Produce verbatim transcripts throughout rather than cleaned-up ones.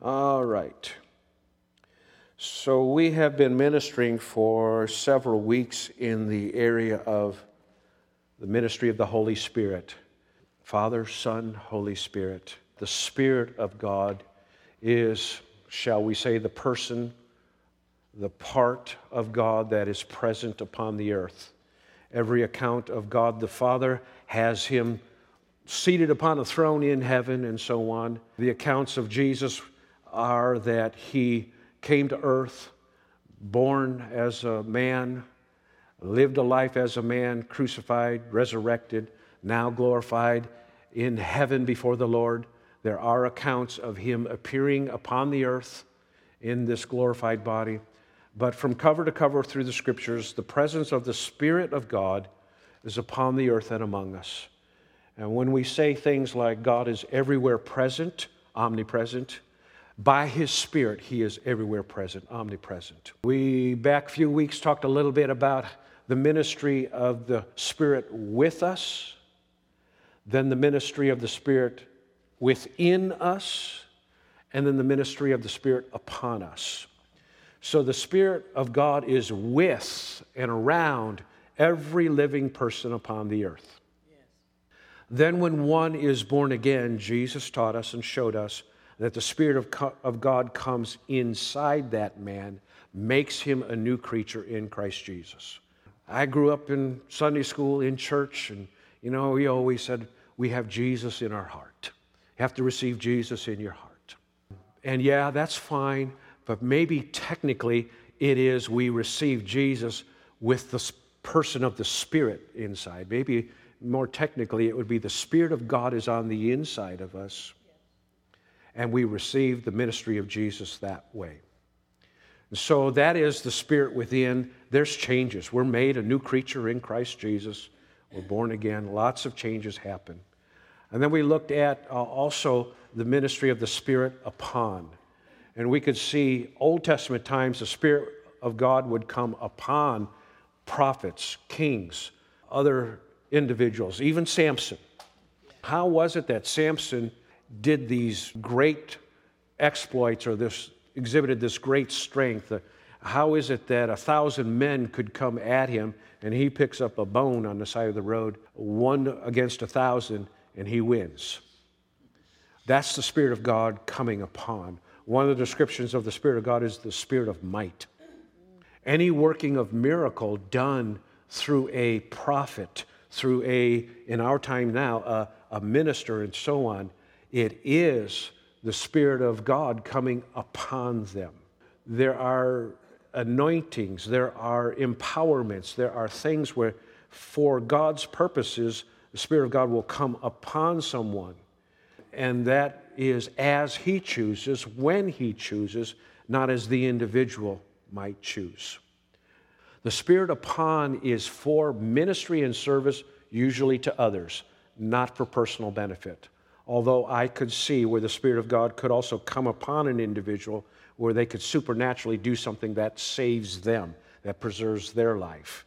All right. So we have been ministering for several weeks in the area of the ministry of the Holy Spirit. Father, Son, Holy Spirit. The Spirit of God is, shall we say, the person, the part of God that is present upon the earth. Every account of God the Father has Him seated upon a throne in heaven and so on. The accounts of Jesus are that He came to earth, born as a man, lived a life as a man, crucified, resurrected, now glorified in heaven before the Lord. There are accounts of Him appearing upon the earth in this glorified body. But from cover to cover through the Scriptures, the presence of the Spirit of God is upon the earth and among us. And when we say things like God is everywhere present, omnipresent, by His Spirit, He is everywhere present, omnipresent. We, back a few weeks, talked a little bit about the ministry of the Spirit with us, then the ministry of the Spirit within us, and then the ministry of the Spirit upon us. So the Spirit of God is with and around every living person upon the earth. Yes. Then when one is born again, Jesus taught us and showed us that the Spirit of, co- of God comes inside that man, makes him a new creature in Christ Jesus. I grew up in Sunday school, in church, and you know, we always said, we have Jesus in our heart. You have to receive Jesus in your heart. And yeah, that's fine. But maybe technically it is we receive Jesus with the person of the Spirit inside. Maybe more technically it would be the Spirit of God is on the inside of us. And we receive the ministry of Jesus that way. And so that is the Spirit within. There's changes. We're made a new creature in Christ Jesus. We're born again. Lots of changes happen. And then we looked at uh, also the ministry of the Spirit upon. And we could see Old Testament times the Spirit of God would come upon prophets, kings, other individuals, even Samson. How was it that Samson did these great exploits or this exhibited this great strength? How is it that a thousand men could come at him and he picks up a bone on the side of the road, one against a thousand, and he wins? That's the Spirit of God coming upon. One of the descriptions of the Spirit of God is the Spirit of might. Any working of miracle done through a prophet, through a, in our time now, a, a minister and so on, it is the Spirit of God coming upon them. There are anointings, there are empowerments, there are things where for God's purposes, the Spirit of God will come upon someone. And that is as He chooses, when He chooses, not as the individual might choose. The Spirit upon is for ministry and service, usually to others, not for personal benefit. Although I could see where the Spirit of God could also come upon an individual where they could supernaturally do something that saves them, that preserves their life.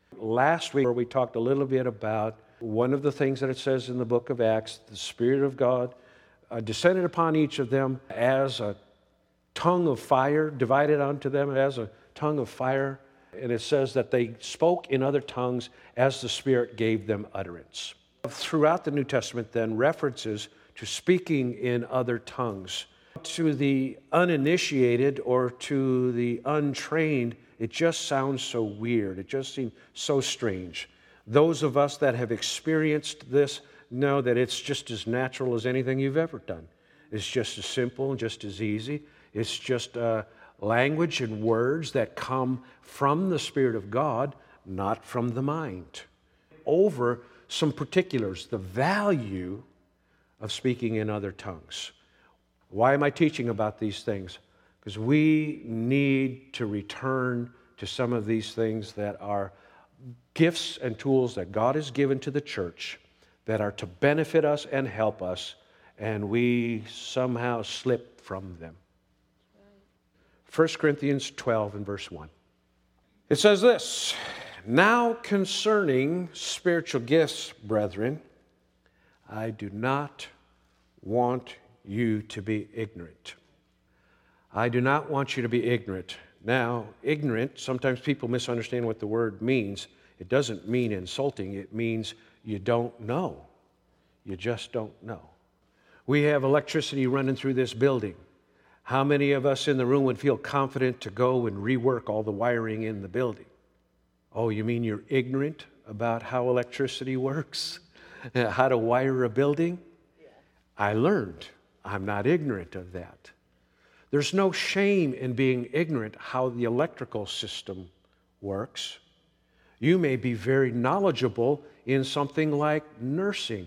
Last week we talked a little bit about one of the things that it says in the book of Acts, the Spirit of God uh, descended upon each of them as a tongue of fire, divided unto them as a tongue of fire. And it says that they spoke in other tongues as the Spirit gave them utterance. Throughout the New Testament, then, references to speaking in other tongues. To the uninitiated or to the untrained, it just sounds so weird. It just seems so strange. Those of us that have experienced this know that it's just as natural as anything you've ever done. It's just as simple and just as easy. It's just uh, language and words that come from the Spirit of God, not from the mind. Over some particulars, the value of speaking in other tongues. Why am I teaching about these things? Because we need to return to some of these things that are gifts and tools that God has given to the church that are to benefit us and help us, and we somehow slip from them. First Corinthians twelve and verse one. It says this, "Now concerning spiritual gifts, brethren, I do not want you to be ignorant." I do not want you to be ignorant. Now, ignorant, sometimes people misunderstand what the word means. It doesn't mean insulting. It means you don't know. You just don't know. We have electricity running through this building. How many of us in the room would feel confident to go and rework all the wiring in the building? Oh, you mean you're ignorant about how electricity works? How to wire a building? Yeah. I learned. I'm not ignorant of that. There's no shame in being ignorant how the electrical system works. You may be very knowledgeable in something like nursing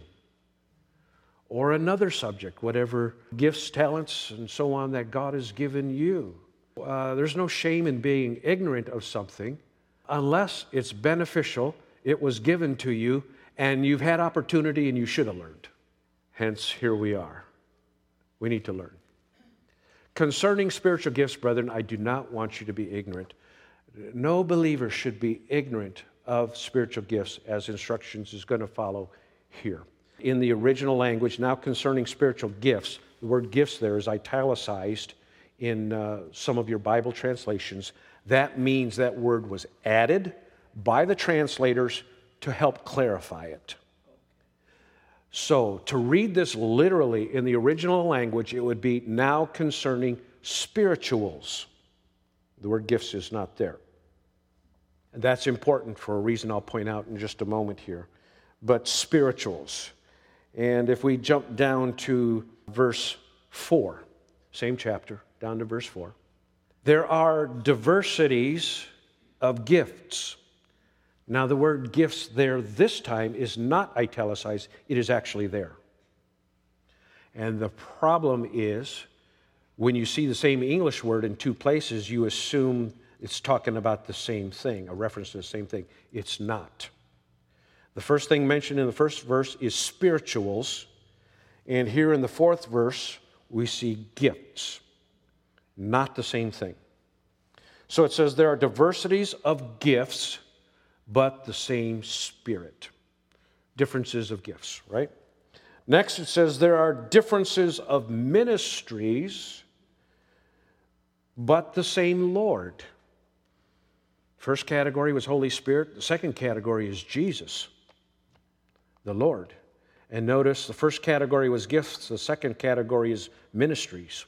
or another subject, whatever gifts, talents, and so on that God has given you. Uh, there's no shame in being ignorant of something unless it's beneficial, it was given to you, and you've had opportunity and you should have learned. Hence, here we are. We need to learn. Concerning spiritual gifts, brethren, I do not want you to be ignorant. No believer should be ignorant of spiritual gifts, as instructions is going to follow here. In the original language, now concerning spiritual gifts, the word gifts there is italicized in uh, some of your Bible translations. That means that word was added by the translators to help clarify it. So, to read this literally in the original language, it would be now concerning spirituals. The word gifts is not there. And that's important for a reason I'll point out in just a moment here. But spirituals. And if we jump down to verse four, same chapter, down to verse four. There are diversities of gifts. Now, the word gifts there this time is not italicized. It is actually there. And the problem is, when you see the same English word in two places, you assume it's talking about the same thing, a reference to the same thing. It's not. The first thing mentioned in the first verse is spirituals. And here in the fourth verse, we see gifts. Not the same thing. So it says there are diversities of gifts, but the same Spirit. Differences of gifts, right? Next it says there are differences of ministries, but the same Lord. First category was Holy Spirit. The second category is Jesus, the Lord. And notice the first category was gifts. The second category is ministries.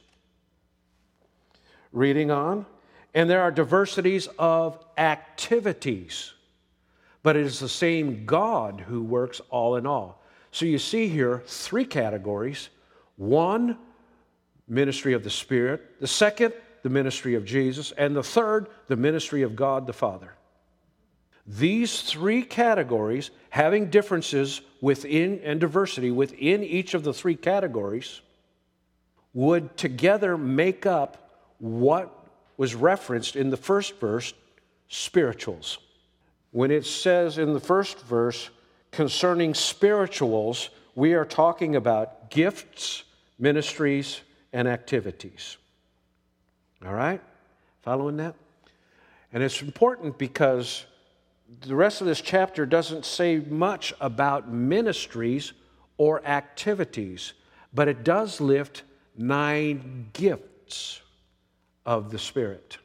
Reading on. And there are diversities of activities, but it is the same God who works all in all. So you see here three categories. One, ministry of the Spirit. The second, the ministry of Jesus. And the third, the ministry of God the Father. These three categories, having differences within and diversity within each of the three categories, would together make up what was referenced in the first verse, spirituals. When it says in the first verse, concerning spirituals, we are talking about gifts, ministries, and activities. All right? Following that? And it's important because the rest of this chapter doesn't say much about ministries or activities, but it does lift nine gifts of the Spirit.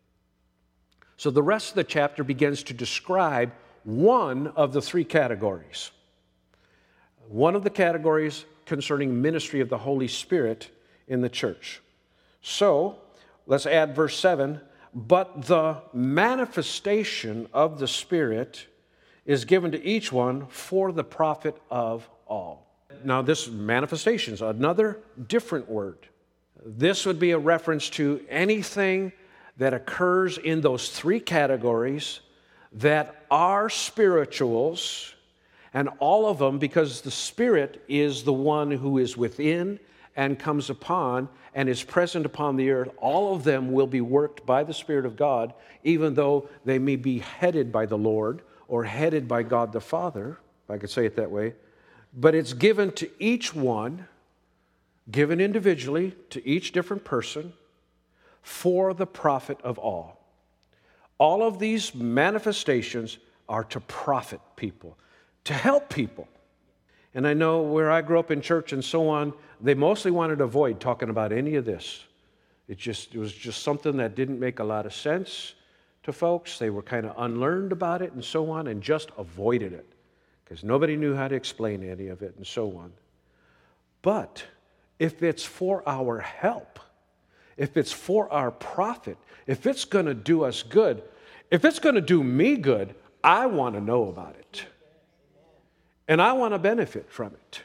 So the rest of the chapter begins to describe one of the three categories. One of the categories concerning ministry of the Holy Spirit in the church. So, let's add verse seven. But the manifestation of the Spirit is given to each one for the profit of all. Now, this manifestation is another different word. This would be a reference to anything that occurs in those three categories that are spirituals, and all of them, because the Spirit is the one who is within and comes upon and is present upon the earth, all of them will be worked by the Spirit of God, even though they may be headed by the Lord or headed by God the Father, if I could say it that way. But it's given to each one, given individually to each different person, for the profit of all. All of these manifestations are to profit people, to help people. And I know where I grew up in church and so on, they mostly wanted to avoid talking about any of this. It just it was just something that didn't make a lot of sense to folks. They were kind of unlearned about it and so on, and just avoided it because nobody knew how to explain any of it and so on. But if it's for our help, if it's for our profit, if it's going to do us good, if it's going to do me good, I want to know about it. And I want to benefit from it.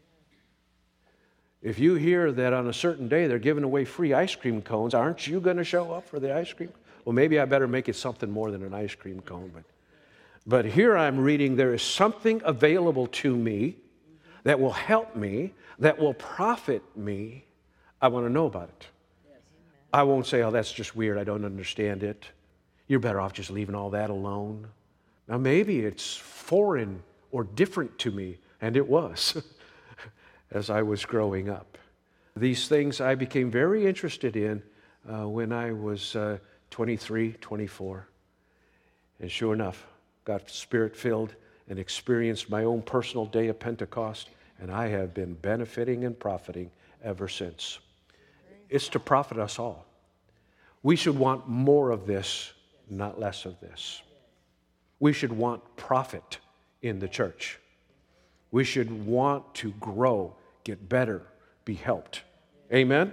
If you hear that on a certain day they're giving away free ice cream cones, aren't you going to show up for the ice cream? Well, maybe I better make it something more than an ice cream cone. But, but here I'm reading there is something available to me that will help me, that will profit me. I want to know about it. I won't say, oh, that's just weird. I don't understand it. You're better off just leaving all that alone. Now, maybe it's foreign or different to me, and it was as I was growing up. These things I became very interested in uh, when I was uh, twenty-three, twenty-four. And sure enough, got Spirit-filled and experienced my own personal day of Pentecost, and I have been benefiting and profiting ever since. It's to profit us all. We should want more of this, not less of this. We should want profit in the church. We should want to grow, get better, be helped. Amen?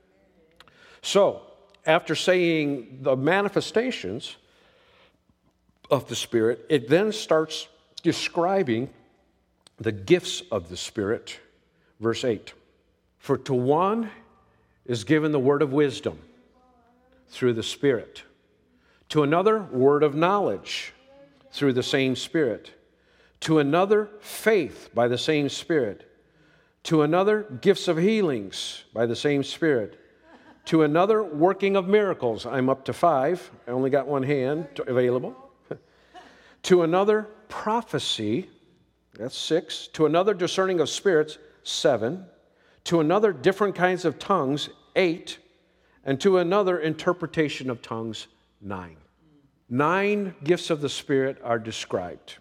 So, after saying the manifestations of the Spirit, it then starts describing the gifts of the Spirit. Verse eight. For to one is given the word of wisdom through the Spirit. To another, word of knowledge through the same Spirit. To another, faith by the same Spirit. To another, gifts of healings by the same Spirit. To another, working of miracles. I'm up to five. I only got one hand available. To another, prophecy. That's six. To another, discerning of spirits. Seven. To another, different kinds of tongues. Eight. And to another, interpretation of tongues. Nine. Nine gifts of the Spirit are described.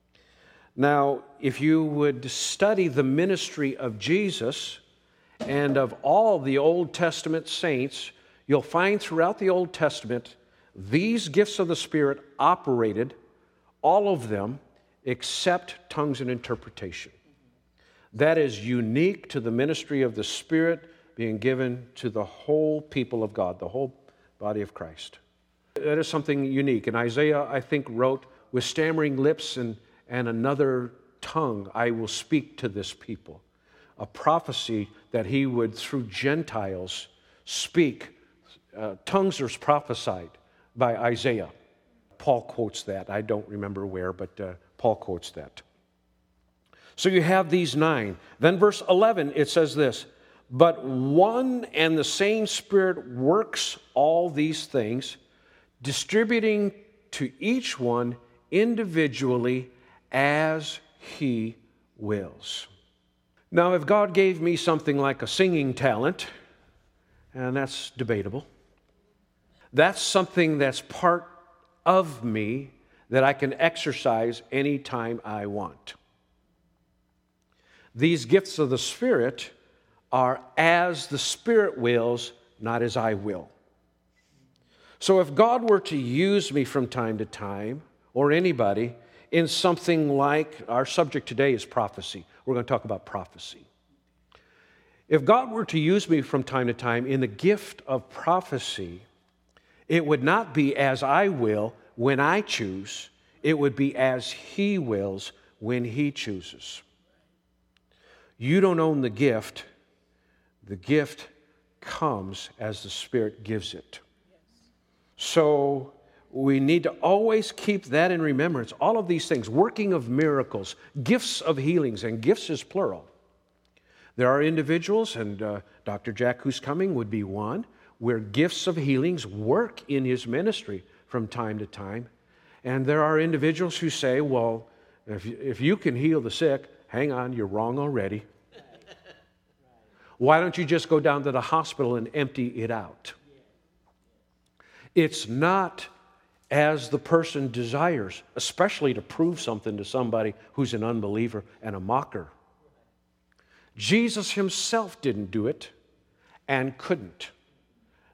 Now, if you would study the ministry of Jesus and of all the Old Testament saints, you'll find throughout the Old Testament these gifts of the Spirit operated, all of them, except tongues and interpretation. That is unique to the ministry of the Spirit being given to the whole people of God, the whole body of Christ. That is something unique. And Isaiah, I think, wrote, with stammering lips and, and another tongue, I will speak to this people. A prophecy that he would, through Gentiles, speak. Uh, tongues are prophesied by Isaiah. Paul quotes that. I don't remember where, but uh, Paul quotes that. So you have these nine. Then verse eleven, it says this, but one and the same Spirit works all these things, distributing to each one individually as he wills. Now, if God gave me something like a singing talent, and that's debatable, that's something that's part of me that I can exercise anytime I want. These gifts of the Spirit are as the Spirit wills, not as I will. So if God were to use me from time to time, or anybody, in something like, our subject today is prophecy. We're going to talk about prophecy. If God were to use me from time to time in the gift of prophecy, it would not be as I will when I choose. It would be as He wills when He chooses. You don't own the gift. The gift comes as the Spirit gives it. So we need to always keep that in remembrance. All of these things, working of miracles, gifts of healings, and gifts is plural. There are individuals, and uh, Doctor Jack, who's coming, would be one, where gifts of healings work in his ministry from time to time. And there are individuals who say, well, if you, if you can heal the sick, hang on, you're wrong already. Why don't you just go down to the hospital and empty it out? It's not as the person desires, especially to prove something to somebody who's an unbeliever and a mocker. Jesus himself didn't do it and couldn't.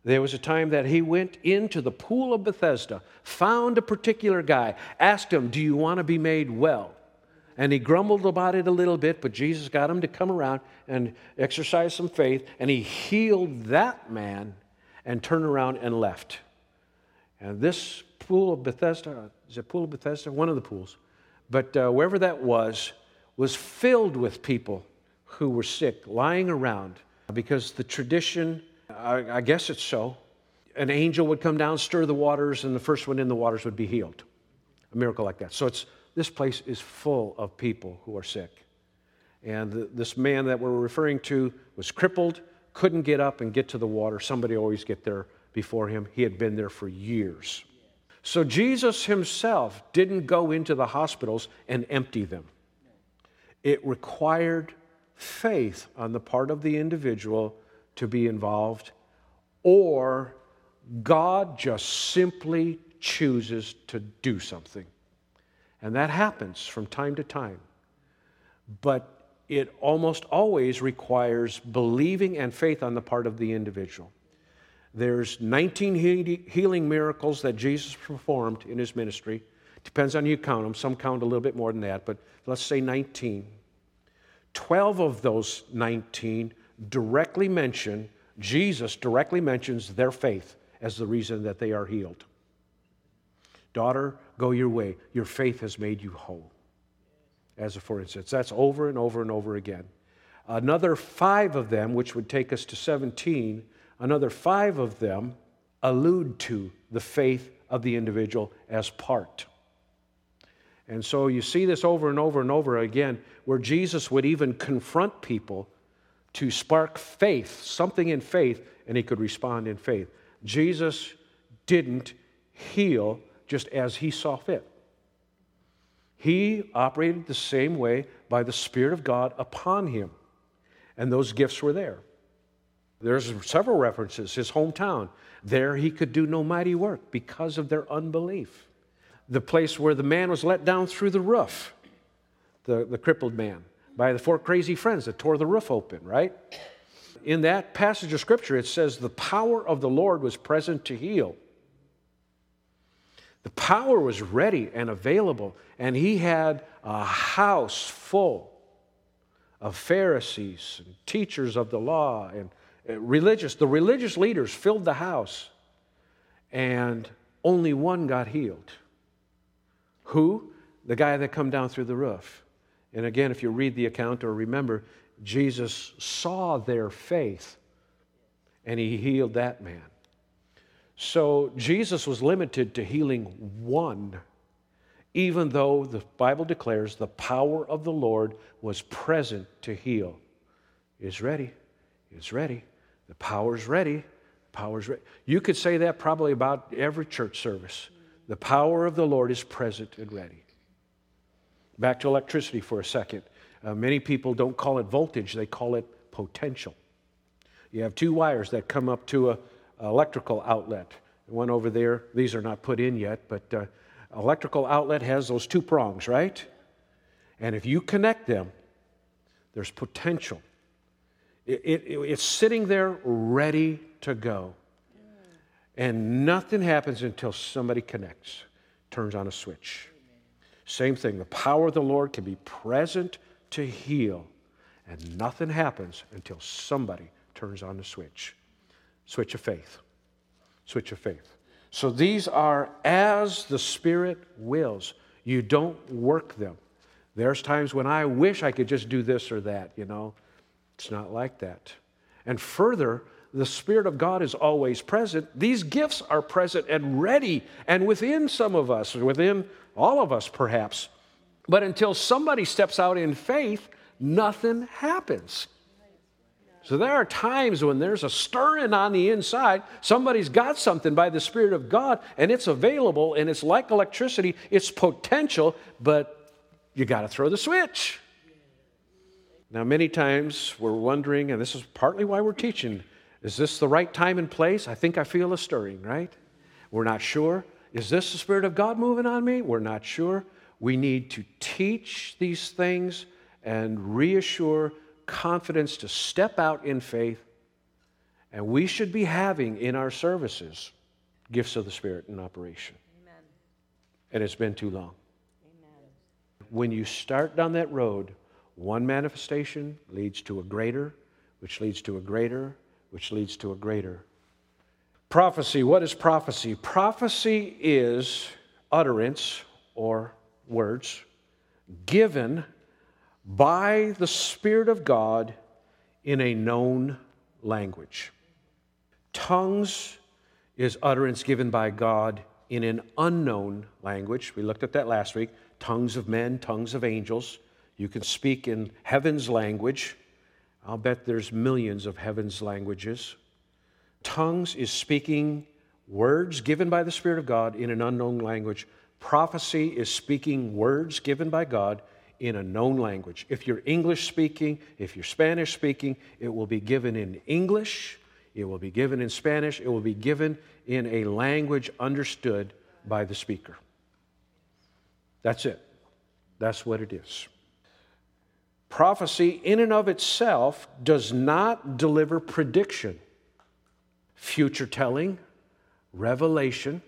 There was a time that he went into the pool of Bethesda, found a particular guy, asked him, do you want to be made well? And he grumbled about it a little bit, but Jesus got him to come around and exercise some faith, and he healed that man and turned around and left. And this pool of Bethesda, is it pool of Bethesda? One of the pools. But uh, wherever that was, was filled with people who were sick, lying around. Because the tradition, I, I guess it's so, an angel would come down, stir the waters, and the first one in the waters would be healed. A miracle like that. So it's this place is full of people who are sick. And the, this man that we're referring to was crippled, couldn't get up and get to the water. Somebody always get there before him. He had been there for years. So Jesus himself didn't go into the hospitals and empty them. It required faith on the part of the individual to be involved, or God just simply chooses to do something. And that happens from time to time. But it almost always requires believing and faith on the part of the individual. There's nineteen healing miracles that Jesus performed in his ministry. Depends on who you count them. Some count a little bit more than that, but let's say nineteen. twelve of those nineteen directly mention, Jesus directly mentions their faith as the reason that they are healed. Daughter, go your way. Your faith has made you whole. As a for instance, that's over and over and over again. Another five of them, which would take us to seventeen, another five of them allude to the faith of the individual as part. And so you see this over and over and over again, where Jesus would even confront people to spark faith, something in faith, and he could respond in faith. Jesus didn't heal just as he saw fit. He operated the same way by the Spirit of God upon him, and those gifts were there. There's several references. His hometown, there he could do no mighty work because of their unbelief. The place where the man was let down through the roof, the, the crippled man, by the four crazy friends that tore the roof open, right? In that passage of Scripture, it says the power of the Lord was present to heal. The power was ready and available, and he had a house full of Pharisees and teachers of the law and religious. The religious leaders filled the house, and only one got healed. Who? The guy that come down through the roof. And again, if you read the account or remember, Jesus saw their faith, and he healed that man. So Jesus was limited to healing one, even though the Bible declares the power of the Lord was present to heal. It's ready. It's ready. The power's ready. The power's ready. You could say that probably about every church service. The power of the Lord is present and ready. Back to electricity for a second. Uh, many people don't call it voltage, they call it potential. You have two wires that come up to a electrical outlet. One over there, these are not put in yet, but uh, electrical outlet has those two prongs, right? And if you connect them, there's potential. It, it, it's sitting there ready to go. And nothing happens until somebody connects, turns on a switch. Same thing, the power of the Lord can be present to heal, and nothing happens until somebody turns on the switch. Switch of faith. Switch of faith. So these are as the Spirit wills. You don't work them. There's times when I wish I could just do this or that, you know. It's not like that. And further, the Spirit of God is always present. These gifts are present and ready and within some of us, within all of us perhaps. But until somebody steps out in faith, nothing happens. So there are times when there's a stirring on the inside. Somebody's got something by the Spirit of God, and it's available, and it's like electricity. It's potential, but you got to throw the switch. Now, many times we're wondering, and this is partly why we're teaching, is this the right time and place? I think I feel a stirring, right? We're not sure. Is this the Spirit of God moving on me? We're not sure. We need to teach these things and reassure confidence to step out in faith And we should be having in our services gifts of the Spirit in operation. Amen. And it's been too long. Amen. When you start down that road, one manifestation leads to a greater, which leads to a greater, which leads to a greater. Prophecy, what is prophecy? Prophecy is utterance or words given by the Spirit of God in a known language. Tongues is utterance given by God in an unknown language. We looked at that last week. Tongues of men, tongues of angels. You can speak in heaven's language. I'll bet there's millions of heaven's languages. Tongues is speaking words given by the Spirit of God in an unknown language. Prophecy is speaking words given by God in a known language. If you're English speaking, if you're Spanish speaking, it will be given in English, it will be given in Spanish, it will be given in a language understood by the speaker. That's it. That's what it is. Prophecy in and of itself does not deliver prediction, future telling, revelation,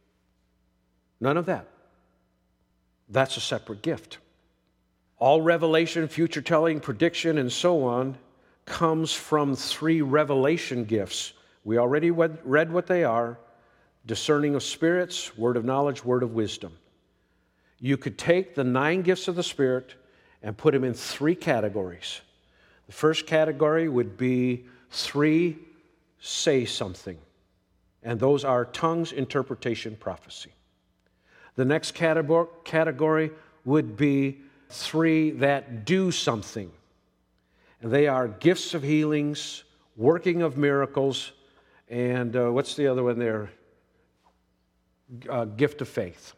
none of that. That's a separate gift. All revelation, future telling, prediction, and so on comes from three revelation gifts. We already read what they are: discerning of spirits, word of knowledge, word of wisdom. You could take the nine gifts of the Spirit and put them in three categories. The first category would be three say something, and those are tongues, interpretation, prophecy. The next category would be three that do something, and they are gifts of healings, working of miracles, and uh, what's the other one there? Uh, gift of faith.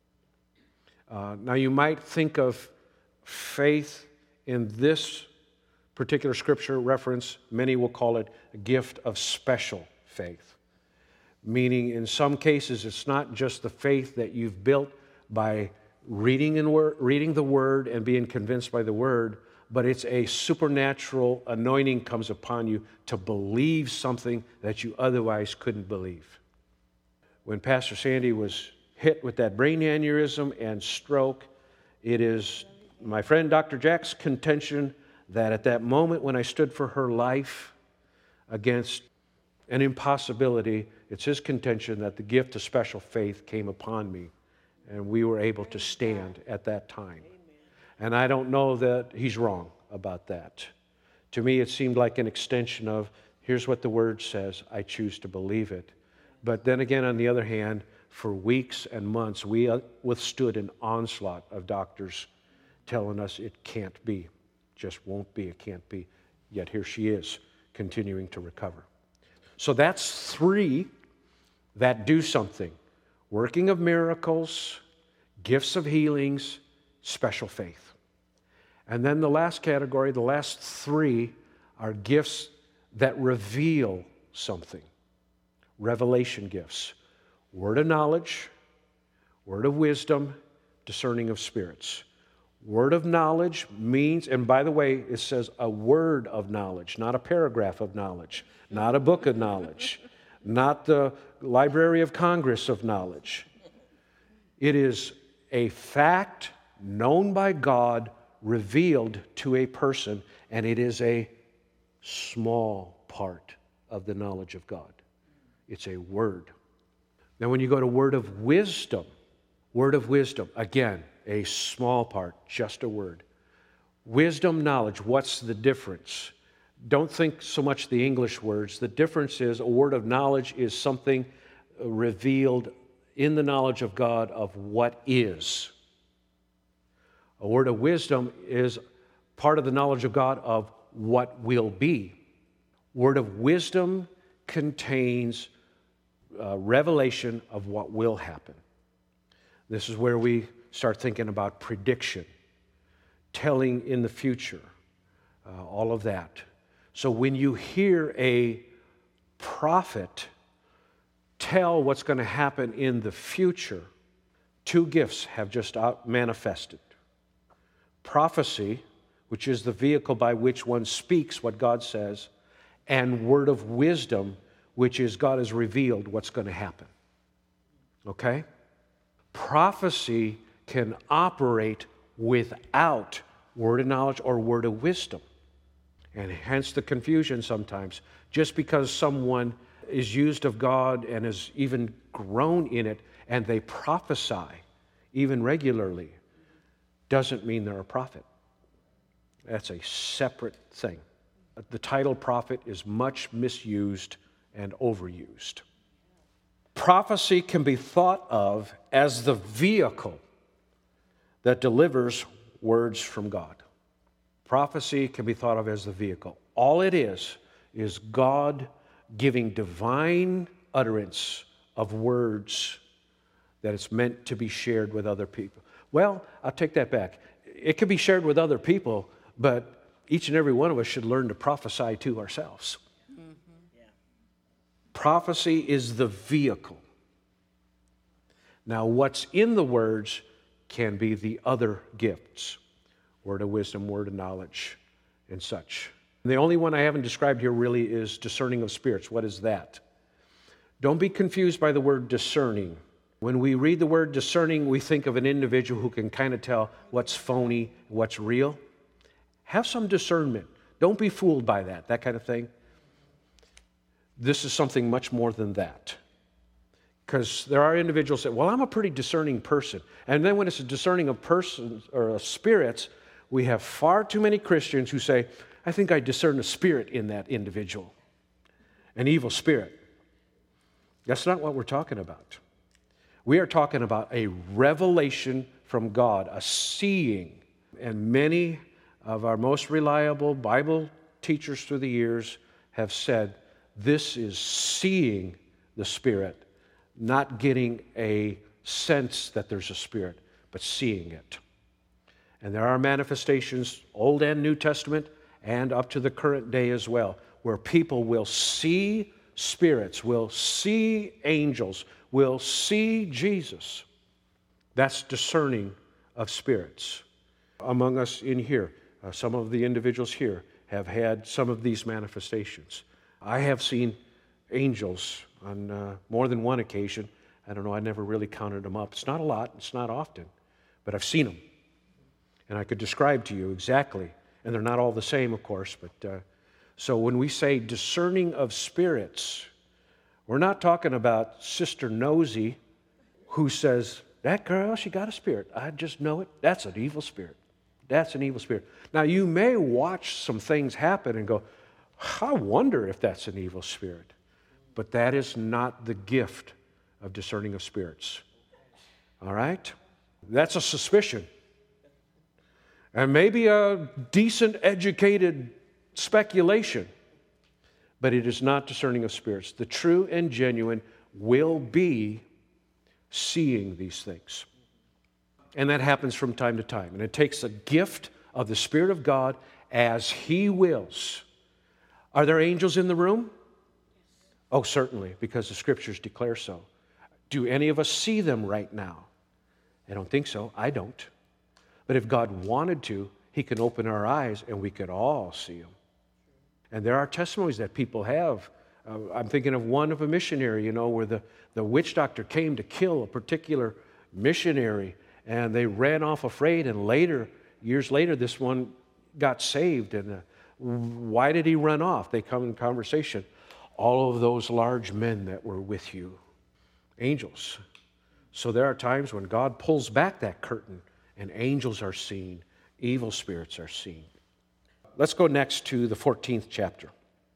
Uh, now you might think of faith in this particular scripture reference, many will call it a gift of special faith. Meaning in some cases it's not just the faith that you've built by reading, and wor- reading the Word and being convinced by the Word, but it's a supernatural anointing comes upon you to believe something that you otherwise couldn't believe. When Pastor Sandy was hit with that brain aneurysm and stroke, it is my friend Doctor Jack's contention that at that moment when I stood for her life against an impossibility, it's his contention that the gift of special faith came upon me, and we were able to stand at that time. And I don't know that he's wrong about that. To me, it seemed like an extension of, here's what the Word says, I choose to believe it. But then again, on the other hand, for weeks and months, we withstood an onslaught of doctors telling us it can't be, just won't be, it can't be. Yet here she is, continuing to recover. So that's three that do something: working of miracles, gifts of healings, special faith. And then the last category, the last three, are gifts that reveal something. Revelation gifts. Word of knowledge, word of wisdom, discerning of spirits. Word of knowledge means, and by the way, it says a word of knowledge, not a paragraph of knowledge, not a book of knowledge, not the Library of Congress of knowledge. It is a fact known by God, revealed to a person, and it is a small part of the knowledge of God. It's a word. Now, when you go to word of wisdom, word of wisdom, again, a small part, just a word. Wisdom, knowledge, what's the difference? Don't think so much the English words. The difference is a word of knowledge is something revealed in the knowledge of God of what is. A word of wisdom is part of the knowledge of God of what will be. Word of wisdom contains Uh, revelation of what will happen. This is where we start thinking about prediction, telling in the future, uh, all of that. So when you hear a prophet tell what's going to happen in the future, two gifts have just out manifested. Prophecy, which is the vehicle by which one speaks what God says, and word of wisdom, which is God has revealed what's going to happen. Okay? Prophecy can operate without word of knowledge or word of wisdom. And hence the confusion sometimes. Just because someone is used of God and has even grown in it and they prophesy even regularly doesn't mean they're a prophet. That's a separate thing. The title prophet is much misused and overused. Prophecy can be thought of as the vehicle that delivers words from God. Prophecy can be thought of as the vehicle. All it is is God giving divine utterance of words that it's meant to be shared with other people. Well, I'll take that back. It can be shared with other people, but each and every one of us should learn to prophesy to ourselves. Mm-hmm. Yeah. Prophecy is the vehicle. Now, what's in the words can be the other gifts. Word of wisdom, word of knowledge, and such. The only one I haven't described here really is discerning of spirits. What is that? Don't be confused by the word discerning. When we read the word discerning, we think of an individual who can kind of tell what's phony, what's real. Have some discernment. Don't be fooled by that, that kind of thing. This is something much more than that. Because there are individuals that, well, I'm a pretty discerning person. And then when it's a discerning of persons or of spirits, we have far too many Christians who say, I think I discern a spirit in that individual, an evil spirit. That's not what we're talking about. We are talking about a revelation from God, a seeing. And many of our most reliable Bible teachers through the years have said, this is seeing the Spirit, not getting a sense that there's a Spirit, but seeing it. And there are manifestations, Old and New Testament, and up to the current day as well, where people will see spirits, will see angels, will see Jesus. That's discerning of spirits. Among us in here, uh, some of the individuals here have had some of these manifestations. I have seen angels on uh, more than one occasion. I don't know, I never really counted them up. It's not a lot, it's not often, but I've seen them. And I could describe to you exactly, and they're not all the same, of course, but uh, so when we say discerning of spirits, we're not talking about Sister Nosy who says, that girl, she got a spirit. I just know it. That's an evil spirit. That's an evil spirit. Now, you may watch some things happen and go, I wonder if that's an evil spirit. But that is not the gift of discerning of spirits. All right? That's a suspicion. And maybe a decent, educated speculation. But it is not discerning of spirits. The true and genuine will be seeing these things. And that happens from time to time. And it takes a gift of the Spirit of God as He wills. Are there angels in the room? Oh, certainly, because the Scriptures declare so. Do any of us see them right now? I don't think so. I don't. But if God wanted to, He can open our eyes and we could all see them. And there are testimonies that people have. Uh, I'm thinking of one of a missionary, you know, where the, the witch doctor came to kill a particular missionary, and they ran off afraid, and later, years later, this one got saved. And uh, why did he run off? They come in conversation. All of those large men that were with you, angels. So there are times when God pulls back that curtain, and angels are seen, evil spirits are seen. Let's go next to the fourteenth chapter.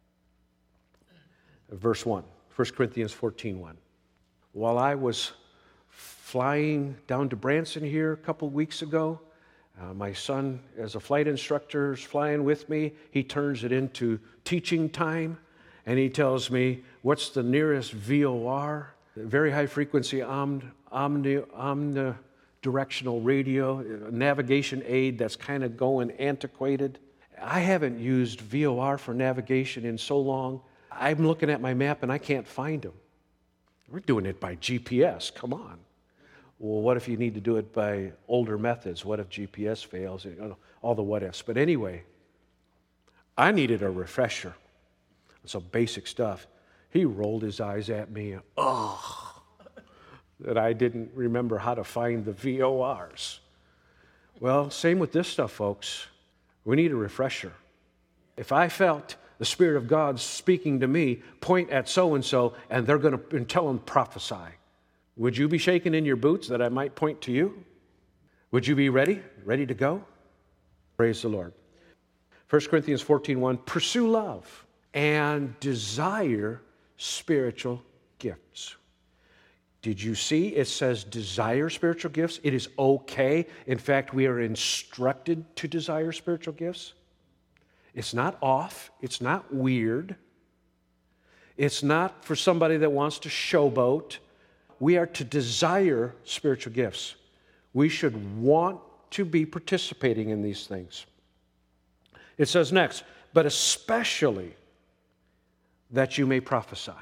Verse one, First Corinthians fourteen one. While I was flying down to Branson here a couple weeks ago, uh, my son, as a flight instructor, is flying with me. He turns it into teaching time, and he tells me, what's the nearest V O R? Very high frequency omni, omni, omnidirectional radio, navigation aid that's kind of going antiquated. I haven't used V O R for navigation in so long. I'm looking at my map and I can't find them. We're doing it by G P S. Come on. Well, what if you need to do it by older methods? What if G P S fails? You know, all the what ifs. But anyway, I needed a refresher. So basic stuff. He rolled his eyes at me. Oh, that I didn't remember how to find the V O Rs. Well, same with this stuff, folks. We need a refresher. If I felt the Spirit of God speaking to me, point at so-and-so, and they're going to tell them prophesy, would you be shaking in your boots that I might point to you? Would you be ready? Ready to go? Praise the Lord. First Corinthians fourteen one, pursue love and desire spiritual gifts. Did you see it says desire spiritual gifts? It is okay. In fact, we are instructed to desire spiritual gifts. It's not off. It's not weird. It's not for somebody that wants to showboat. We are to desire spiritual gifts. We should want to be participating in these things. It says next, but especially that you may prophesy.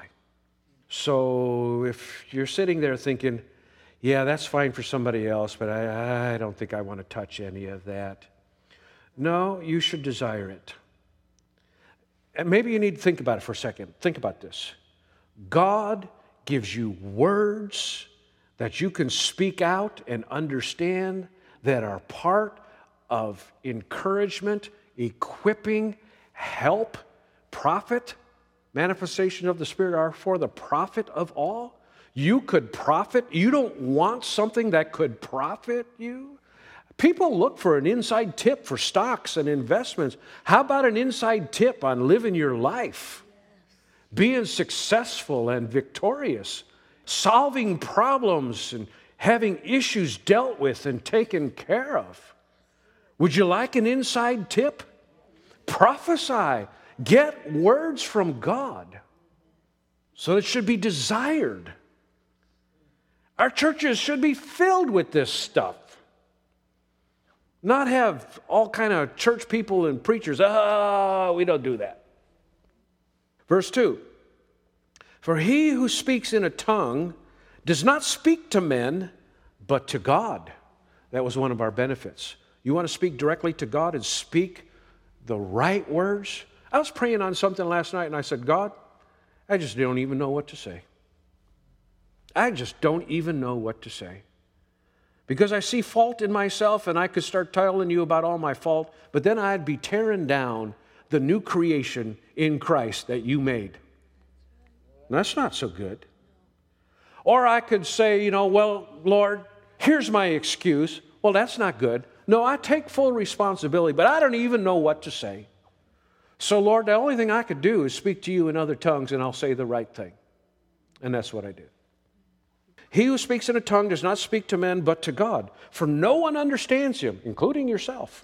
So if you're sitting there thinking, yeah, that's fine for somebody else, but I, I don't think I want to touch any of that. No, you should desire it. And maybe you need to think about it for a second. Think about this. God gives you words that you can speak out and understand that are part of encouragement, equipping, help, profit. Manifestation of the Spirit are for the profit of all. You could profit. You don't want something that could profit you? People look for an inside tip for stocks and investments. How about an inside tip on living your life? Being successful and victorious. Solving problems and having issues dealt with and taken care of. Would you like an inside tip? Prophesy. Get words from God. So it should be desired. Our churches should be filled with this stuff. Not have all kind of church people and preachers. Ah, we don't do that. Verse two. For he who speaks in a tongue does not speak to men, but to God. That was one of our benefits. You want to speak directly to God and speak the right words? I was praying on something last night and I said, God, I just don't even know what to say. I just don't even know what to say. Because I see fault in myself and I could start telling you about all my fault, but then I'd be tearing down the new creation in Christ that you made. And that's not so good. Or I could say, you know, well, Lord, here's my excuse. Well, that's not good. No, I take full responsibility, but I don't even know what to say. So, Lord, the only thing I could do is speak to you in other tongues and I'll say the right thing. And that's what I do. He who speaks in a tongue does not speak to men, but to God, for no one understands him, including yourself.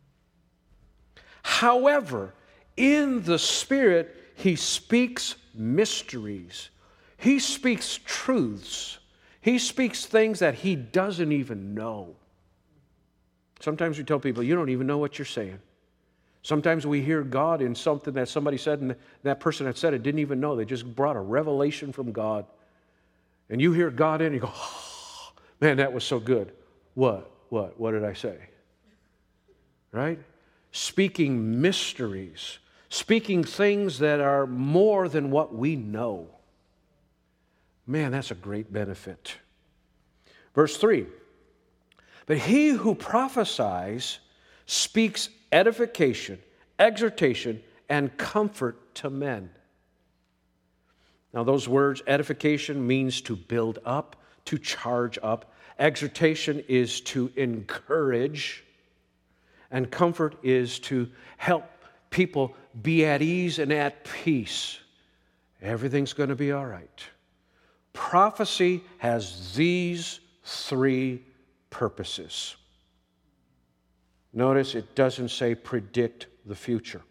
However, in the Spirit, he speaks mysteries. He speaks truths. He speaks things that he doesn't even know. Sometimes we tell people, you don't even know what you're saying. Sometimes we hear God in something that somebody said, and that person that said it didn't even know. They just brought a revelation from God. And you hear God in, and you go, oh, man, that was so good. What? What? What did I say? Right? Speaking mysteries. Speaking things that are more than what we know. Man, that's a great benefit. Verse three. But he who prophesies speaks edification, exhortation, and comfort to men. Now those words, edification means to build up, to charge up. Exhortation is to encourage. And comfort is to help people be at ease and at peace. Everything's going to be all right. Prophecy has these three purposes. Notice it doesn't say predict the future.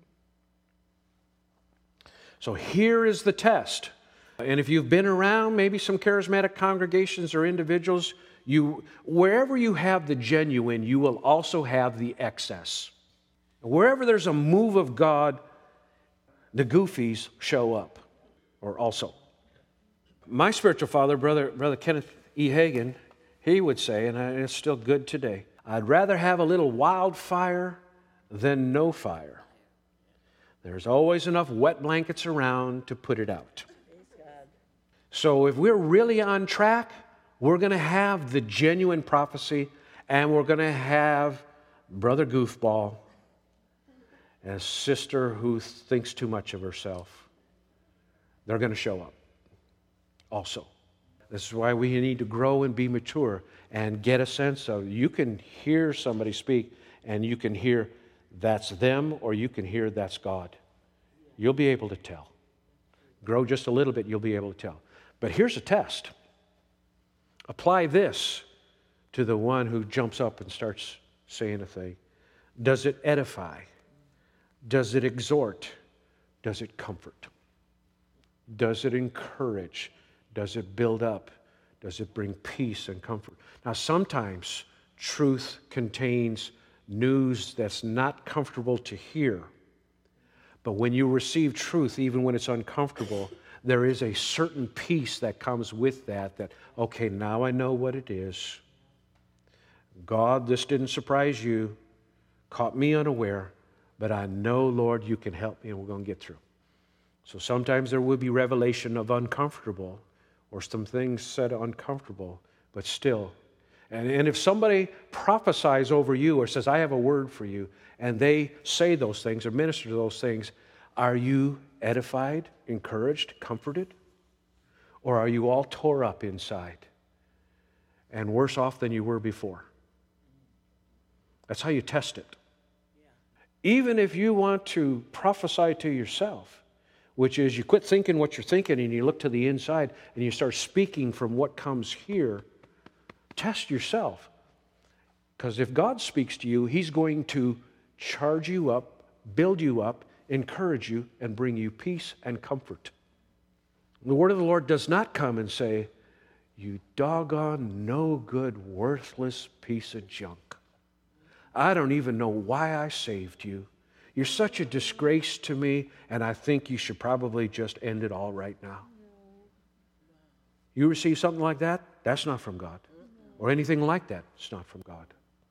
So here is the test. And if you've been around maybe some charismatic congregations or individuals, you wherever you have the genuine, you will also have the excess. Wherever there's a move of God, the goofies show up, or also. My spiritual father, Brother, Brother Kenneth E. Hagin, he would say, and it's still good today, I'd rather have a little wildfire than no fire. There's always enough wet blankets around to put it out. So if we're really on track, we're going to have the genuine prophecy, and we're going to have Brother Goofball and sister who thinks too much of herself. They're going to show up also. This is why we need to grow and be mature and get a sense of, you can hear somebody speak and you can hear that's them, or you can hear that's God. You'll be able to tell. Grow just a little bit, you'll be able to tell. But here's a test. Apply this to the one who jumps up and starts saying a thing. Does it edify? Does it exhort? Does it comfort? Does it encourage? Does it build up? Does it bring peace and comfort? Now, sometimes truth contains news that's not comfortable to hear. But when you receive truth, even when it's uncomfortable, there is a certain peace that comes with that, that, okay, now I know what it is. God, this didn't surprise you, caught me unaware, but I know, Lord, you can help me and we're going to get through. So sometimes there will be revelation of uncomfortable, or some things said uncomfortable, but still. And, and if somebody prophesies over you or says, I have a word for you, and they say those things or minister to those things, are you edified, encouraged, comforted? Or are you all tore up inside and worse off than you were before? That's how you test it. Even if you want to prophesy to yourself, which is you quit thinking what you're thinking and you look to the inside and you start speaking from what comes here, test yourself. Because if God speaks to you, He's going to charge you up, build you up, encourage you, and bring you peace and comfort. The word of the Lord does not come and say, you doggone, no good, worthless piece of junk. I don't even know why I saved you. You're such a disgrace to me, and I think you should probably just end it all right now. You receive something like that? That's not from God. Or anything like that, it's not from God.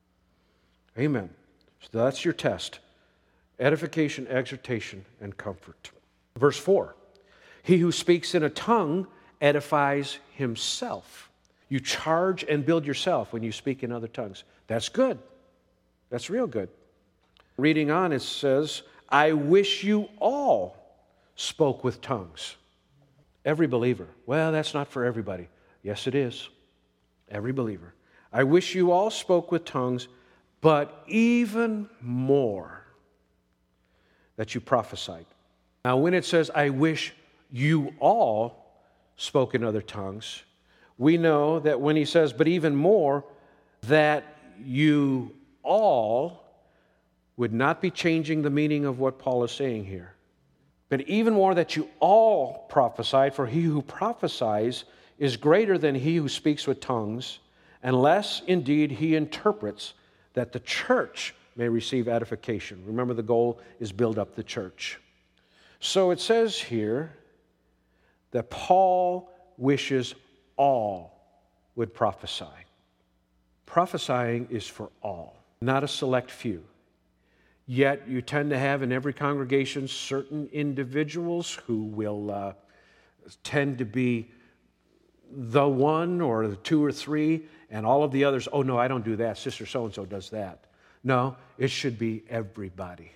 Amen. So that's your test. Edification, exhortation, and comfort. Verse four. He who speaks in a tongue edifies himself. You charge and build yourself when you speak in other tongues. That's good. That's real good. Reading on, it says, I wish you all spoke with tongues. Every believer. Well, that's not for everybody. Yes, it is. Every believer. I wish you all spoke with tongues, but even more that you prophesied. Now, when it says, I wish you all spoke in other tongues, we know that when he says, but even more, that you all would not be changing the meaning of what Paul is saying here. But even more that you all prophesied, for he who prophesies is greater than he who speaks with tongues, unless indeed he interprets, that the church may receive edification. Remember, the goal is build up the church. So it says here that Paul wishes all would prophesy. Prophesying is for all, not a select few. Yet you tend to have in every congregation certain individuals who will uh, tend to be the one or the two or three, and all of the others, oh no, I don't do that. Sister so-and-so does that. No, it should be everybody.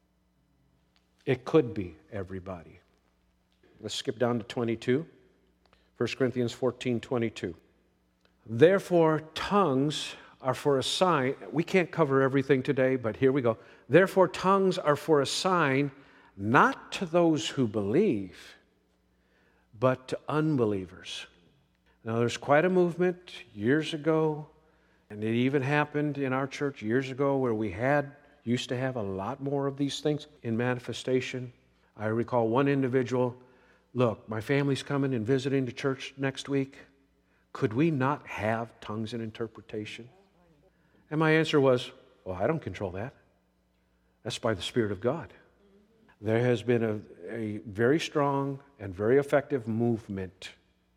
It could be everybody. Let's skip down to twenty-two. First Corinthians fourteen, twenty-two. Therefore, tongues are for a sign. We can't cover everything today, but here we go. Therefore, tongues are for a sign, not to those who believe, but to unbelievers. Now, there's quite a movement years ago, and it even happened in our church years ago where we had, used to have a lot more of these things in manifestation. I recall one individual, look, my family's coming and visiting the church next week. Could we not have tongues and interpretation? And my answer was, well, I don't control that. That's by the Spirit of God. There has been a, a very strong and very effective movement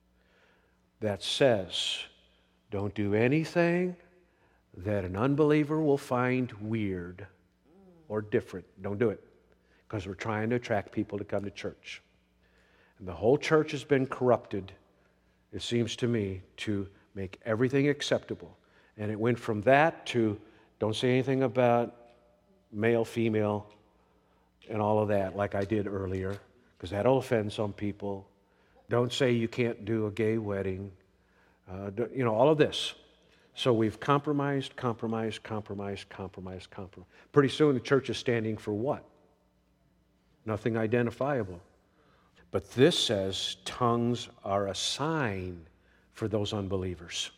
that says, don't do anything that an unbeliever will find weird or different. Don't do it. because we're trying to attract people to come to church. And the whole church has been corrupted, it seems to me, to make everything acceptable. And it went from that to don't say anything about male, female, and all of that like I did earlier, because that'll offend some people. Don't say you can't do a gay wedding. Uh, you know, all of this. So we've compromised, compromised, compromised, compromised, compromised. Pretty soon the church is standing for what? Nothing identifiable. But this says tongues are a sign for those unbelievers.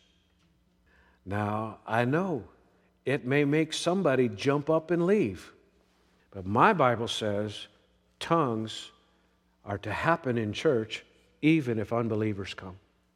Now, I know it may make somebody jump up and leave, but my Bible says tongues are to happen in church even if unbelievers come.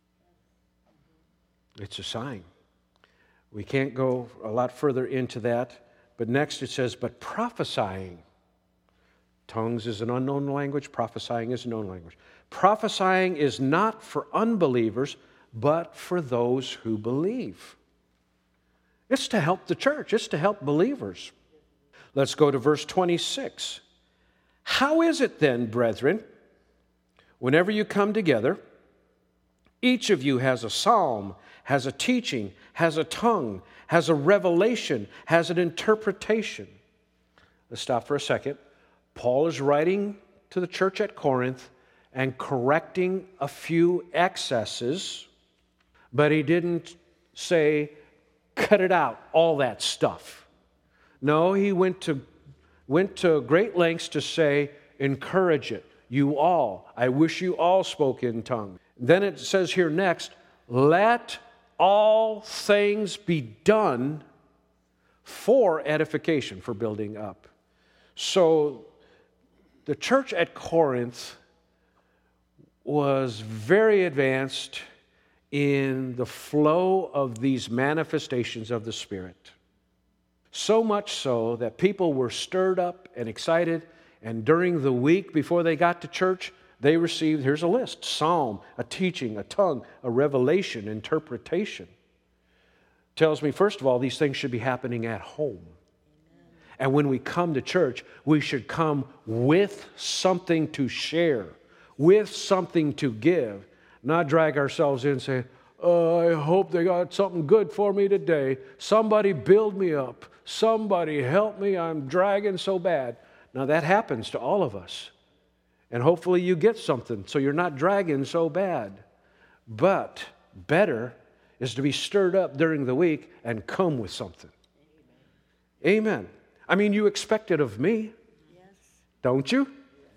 It's a sign. We can't go a lot further into that, but next it says, but prophesying. Tongues is an unknown language, prophesying is a known language. Prophesying is not for unbelievers, but for those who believe. It's to help the church, it's to help believers. Let's go to verse twenty-six. How is it then, brethren, whenever you come together, each of you has a psalm, has a teaching, has a tongue, has a revelation, has an interpretation. Let's stop for a second. Paul is writing to the church at Corinth and correcting a few excesses, but he didn't say, cut it out, all that stuff. No, he went to, went to great lengths to say, encourage it. You all, I wish you all spoke in tongues. Then it says here next, let all things be done for edification, for building up. So the church at Corinth was very advanced in the flow of these manifestations of the Spirit. So much so that people were stirred up and excited, and during the week before they got to church, they received, here's a list, psalm, a teaching, a tongue, a revelation, interpretation. Tells me, first of all, these things should be happening at home. And when we come to church, we should come with something to share, with something to give, not drag ourselves in and say, oh, I hope they got something good for me today. Somebody build me up. Somebody help me. I'm dragging so bad. Now that happens to all of us. And hopefully you get something so you're not dragging so bad. But better is to be stirred up during the week and come with something. Amen. Amen. I mean, you expect it of me, yes. Don't you?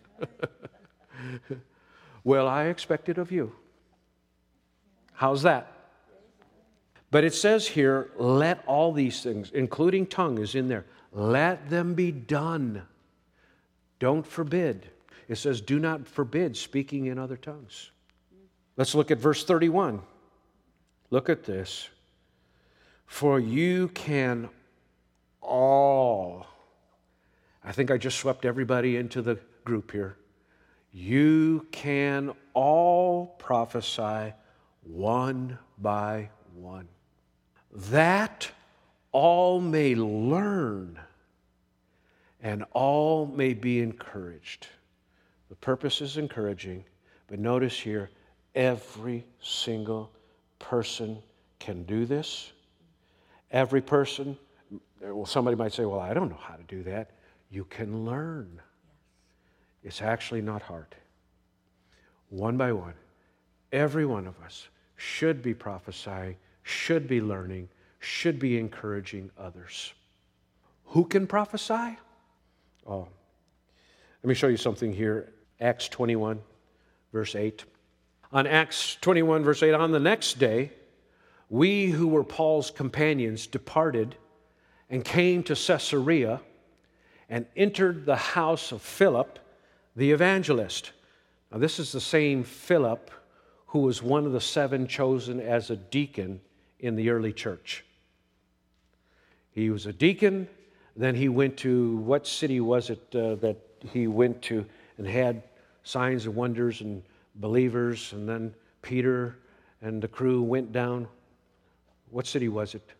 Well, I expect it of you. How's that? But it says here, let all these things, including tongue is in there, let them be done. Don't forbid. It says, do not forbid speaking in other tongues. Let's look at verse thirty-one. Look at this. For you can all, I think I just swept everybody into the group here. You can all prophesy one by one, that all may learn and all may be encouraged. The purpose is encouraging, but notice here, every single person can do this. Every person, well, somebody might say, well, I don't know how to do that. You can learn. It's actually not hard. One by one, every one of us should be prophesying, should be learning, should be encouraging others. Who can prophesy? Oh, let me show you something here. Acts twenty-one, verse eight. On Acts twenty-one, verse eight, on the next day, we who were Paul's companions departed and came to Caesarea and entered the house of Philip, the evangelist. Now, this is the same Philip who was one of the seven chosen as a deacon in the early church. He was a deacon, then he went to, what city was it uh, that he went to and had signs and wonders and believers, and then Peter and the crew went down. What city was it?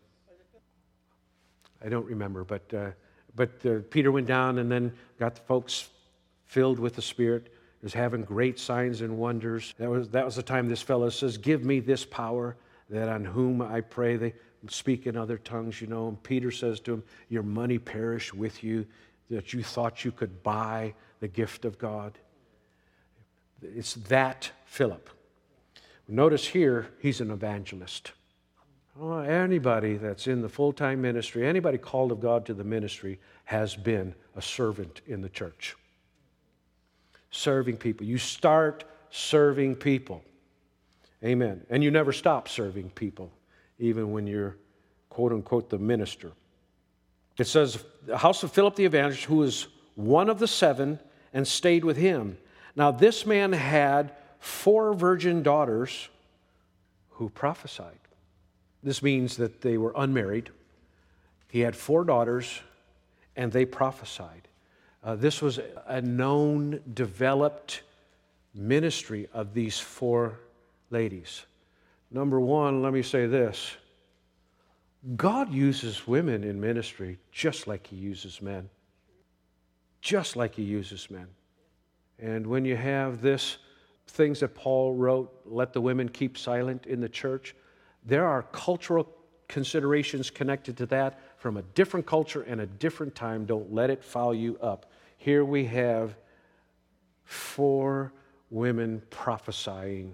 I don't remember, but uh, but uh, Peter went down and then got the folks filled with the Spirit, is having great signs and wonders. That was, that was the time this fellow says, give me this power, that on whom I pray they speak in other tongues, you know. And Peter says to him, your money perish with you, that you thought you could buy the gift of God. It's that Philip. Notice here, he's an evangelist. Oh, anybody that's in the full-time ministry, anybody called of God to the ministry has been a servant in the church. Serving people. You start serving people. Amen. And you never stop serving people, even when you're, quote-unquote, the minister. It says, the house of Philip the evangelist, who was one of the seven, and stayed with him. Now this man had four virgin daughters who prophesied. This means that they were unmarried. He had four daughters, and they prophesied. Uh, this was a known, developed ministry of these four ladies. Number one, let me say this. God uses women in ministry just like He uses men. Just like He uses men. And when you have this, things that Paul wrote, let the women keep silent in the church, there are cultural considerations connected to that from a different culture and a different time. Don't let it foul you up. Here we have four women prophesying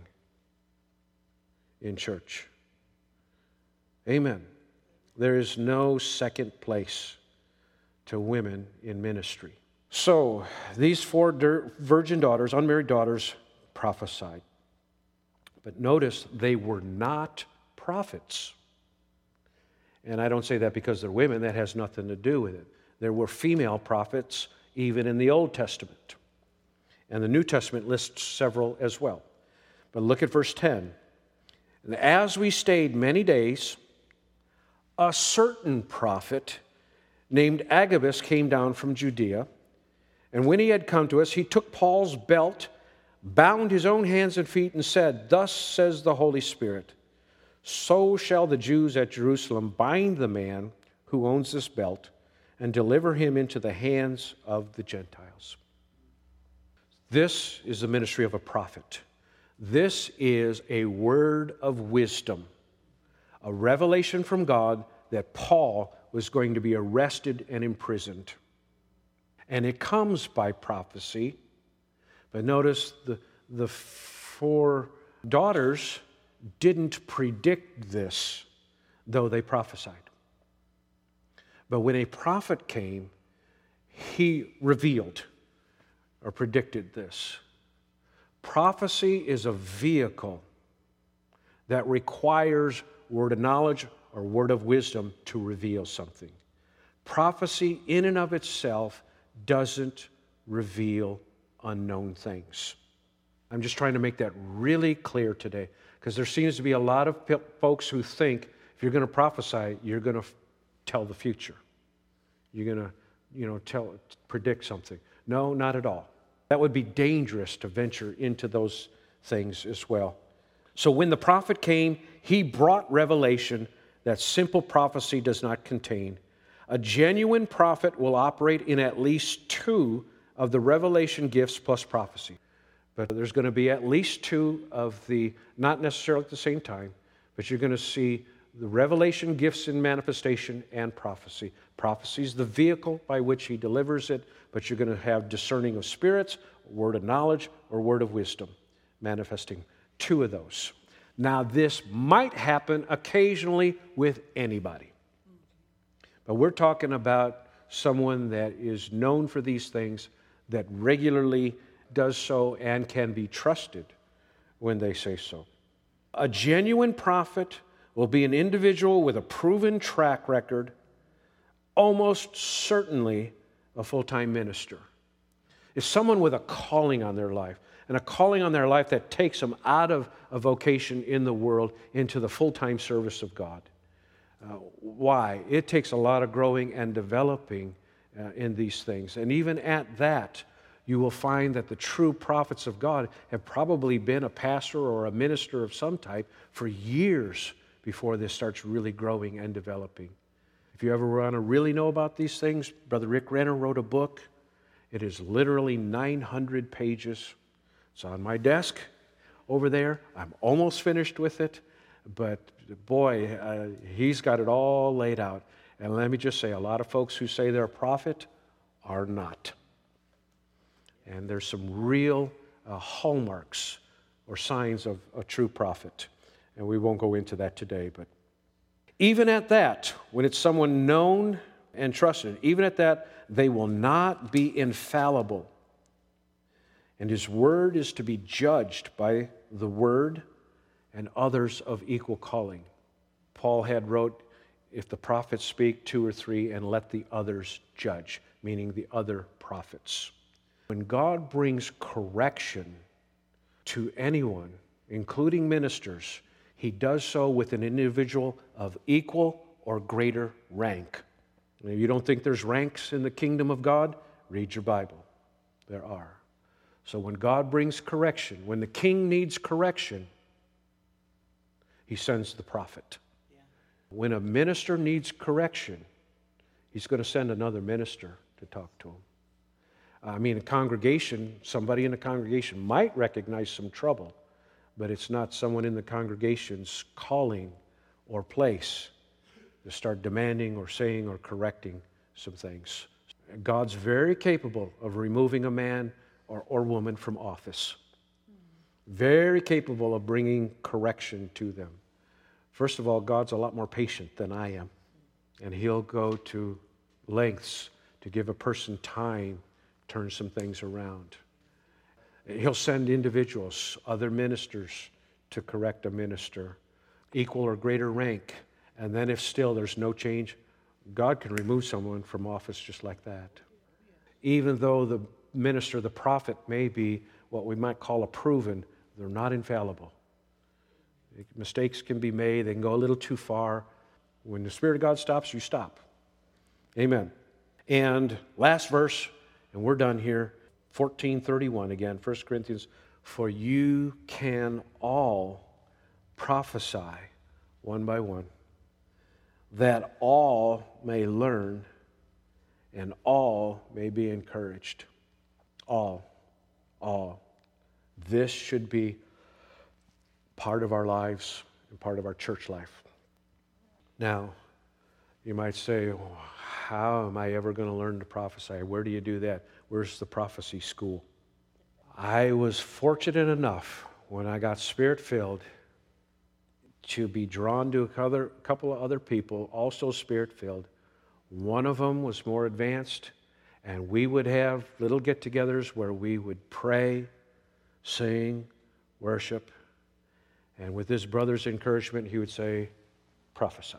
in church. Amen. There is no second place to women in ministry. So, these four virgin daughters, unmarried daughters, prophesied. But notice, they were not prophets. And I don't say that because they're women. That has nothing to do with it. There were female prophets even in the Old Testament. And the New Testament lists several as well. But look at verse ten. And as we stayed many days, a certain prophet named Agabus came down from Judea. And when he had come to us, he took Paul's belt, bound his own hands and feet, and said, thus says the Holy Spirit, so shall the Jews at Jerusalem bind the man who owns this belt and deliver him into the hands of the Gentiles. This is the ministry of a prophet. This is a word of wisdom, a revelation from God that Paul was going to be arrested and imprisoned. And it comes by prophecy. But notice the, the four daughters didn't predict this, though they prophesied. But when a prophet came, he revealed or predicted this. Prophecy is a vehicle that requires word of knowledge or word of wisdom to reveal something. Prophecy in and of itself doesn't reveal unknown things. I'm just trying to make that really clear today, because there seems to be a lot of folks who think if you're going to prophesy, you're going to f- tell the future. You're going to, you know, tell, predict something. No, not at all. That would be dangerous to venture into those things as well. So when the prophet came, he brought revelation that simple prophecy does not contain. A genuine prophet will operate in at least two of the revelation gifts plus prophecy. But there's going to be at least two of the, not necessarily at the same time, but you're going to see the revelation gifts in manifestation and prophecy. Prophecy is the vehicle by which he delivers it, but you're going to have discerning of spirits, word of knowledge, or word of wisdom, manifesting two of those. Now, this might happen occasionally with anybody. But we're talking about someone that is known for these things, that regularly does so and can be trusted when they say so. A genuine prophet will be an individual with a proven track record, almost certainly a full-time minister. It's someone with a calling on their life, and a calling on their life that takes them out of a vocation in the world into the full-time service of God. Uh, why? It takes a lot of growing and developing uh, in these things. And even at that, you will find that the true prophets of God have probably been a pastor or a minister of some type for years before this starts really growing and developing. If you ever want to really know about these things, Brother Rick Renner wrote a book It is literally nine hundred pages. It's on my desk over there. I'm almost finished with it, but boy, uh, he's got it all laid out. And let me just say, a lot of folks who say they're a prophet are not. And there's some real uh, hallmarks or signs of a true prophet. And we won't go into that today, but even at that, when it's someone known and trusted, even at that, they will not be infallible. And his word is to be judged by the word and others of equal calling. Paul had wrote, if the prophets speak, two or three, and let the others judge, meaning the other prophets. When God brings correction to anyone, including ministers, he does so with an individual of equal or greater rank. And if you don't think there's ranks in the kingdom of God, read your Bible. There are. So when God brings correction, when the king needs correction, he sends the prophet. Yeah. When a minister needs correction, he's going to send another minister to talk to him. I mean, a congregation, somebody in the congregation might recognize some trouble, but it's not someone in the congregation's calling or place to start demanding or saying or correcting some things. God's very capable of removing a man or, or woman from office. Very capable of bringing correction to them. First of all, God's a lot more patient than I am, and he'll go to lengths to give a person time, turn some things around. He'll send individuals, other ministers, to correct a minister, equal or greater rank. And then if still there's no change, God can remove someone from office just like that. Even though the minister, the prophet, may be what we might call a proven, they're not infallible. Mistakes can be made. They can go a little too far. When the Spirit of God stops, you stop. Amen. And last verse, and we're done here. fourteen thirty-one again, First Corinthians. For you can all prophesy one by one, that all may learn and all may be encouraged. All. All. This should be part of our lives and part of our church life. Now, you might say, oh, how am I ever going to learn to prophesy? Where do you do that? Where's the prophecy school? I was fortunate enough when I got Spirit-filled to be drawn to a couple of other people, also Spirit-filled. One of them was more advanced, and we would have little get-togethers where we would pray, sing, worship, and with this brother's encouragement, he would say, prophesy.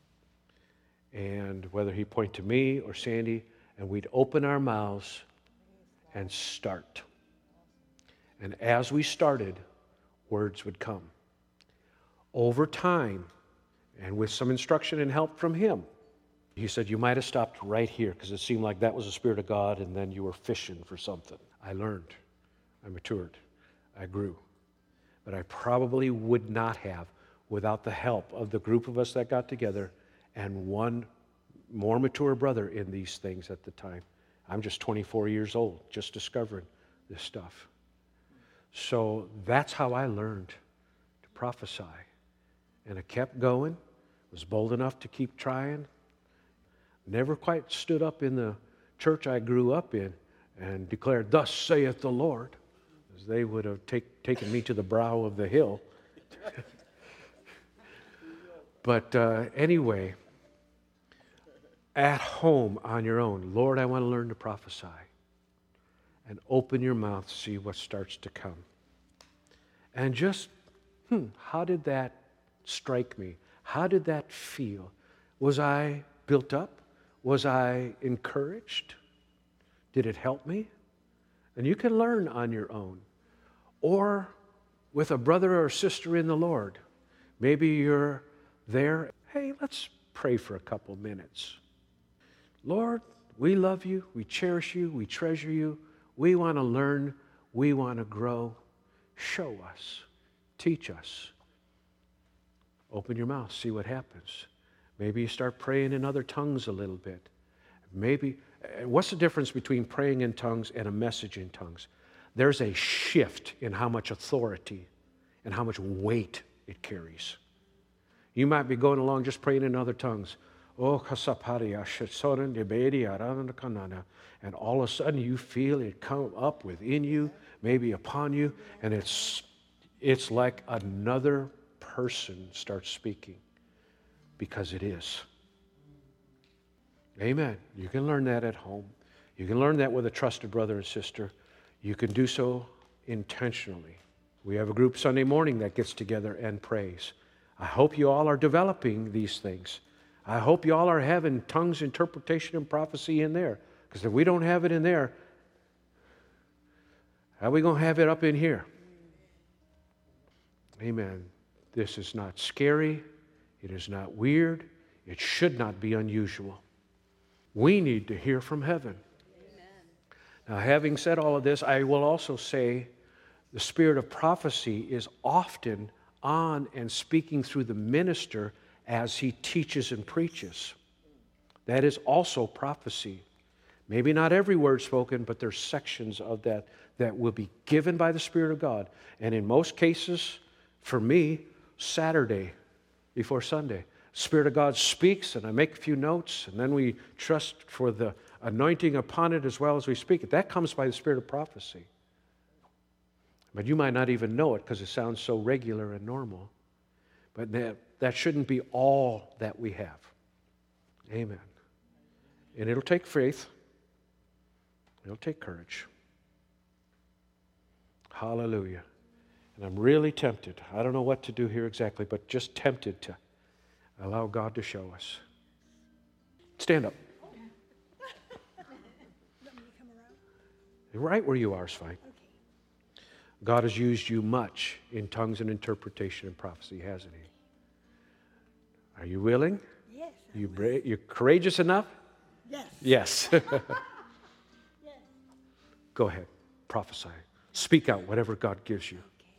And whether he point to me or Sandy, and we'd open our mouths and start. And as we started, words would come. Over time, and with some instruction and help from him, he said, you might have stopped right here because it seemed like that was the Spirit of God and then you were fishing for something. I learned. I matured. I grew. But I probably would not have without the help of the group of us that got together and one more mature brother in these things at the time. I'm just twenty-four years old, just discovering this stuff. So that's how I learned to prophesy. And I kept going, was bold enough to keep trying. Never quite stood up in the church I grew up in and declared, thus saith the Lord, as they would have take, taken me to the brow of the hill. But uh, anyway, at home on your own, Lord, I want to learn to prophesy. And open your mouth to see what starts to come. And just, hmm, how did that strike me? How did that feel? Was I built up? Was I encouraged? Did it help me? And you can learn on your own. Or with a brother or sister in the Lord. Maybe you're there. Hey, let's pray for a couple minutes. Lord, we love you. We cherish you. We treasure you. We want to learn. We want to grow. Show us. Teach us. Open your mouth. See what happens. Maybe you start praying in other tongues a little bit. Maybe, uh, what's the difference between praying in tongues and a message in tongues? There's a shift in how much authority and how much weight it carries. You might be going along just praying in other tongues. Oh, and all of a sudden you feel it come up within you, maybe upon you, and it's it's like another person starts speaking, because it is. Amen. You can learn that at home. You can learn that with a trusted brother and sister. You can do so intentionally. We have a group Sunday morning that gets together and prays. I hope you all are developing these things. I hope you all are having tongues, interpretation, and prophecy in there. Because if we don't have it in there, how are we going to have it up in here? Amen. This is not scary. It is not weird. It should not be unusual. We need to hear from heaven. Amen. Now, having said all of this, I will also say the spirit of prophecy is often on and speaking through the minister as he teaches and preaches. That is also prophecy. Maybe not every word spoken, but there's sections of that that will be given by the Spirit of God. And in most cases, for me, Saturday before Sunday, Spirit of God speaks, and I make a few notes, and then we trust for the anointing upon it as well as we speak it. That comes by the Spirit of prophecy. But you might not even know it because it sounds so regular and normal. But that, that shouldn't be all that we have. Amen. And it'll take faith. It'll take courage. Hallelujah. And I'm really tempted. I don't know what to do here exactly, but just tempted to allow God to show us. Stand up. Right where you are is fine. God has used you much in tongues and interpretation and prophecy, hasn't He? Are you willing? Yes. You bra- you're courageous enough? Yes. Yes. Yes. Go ahead. Prophesy. Speak out whatever God gives you.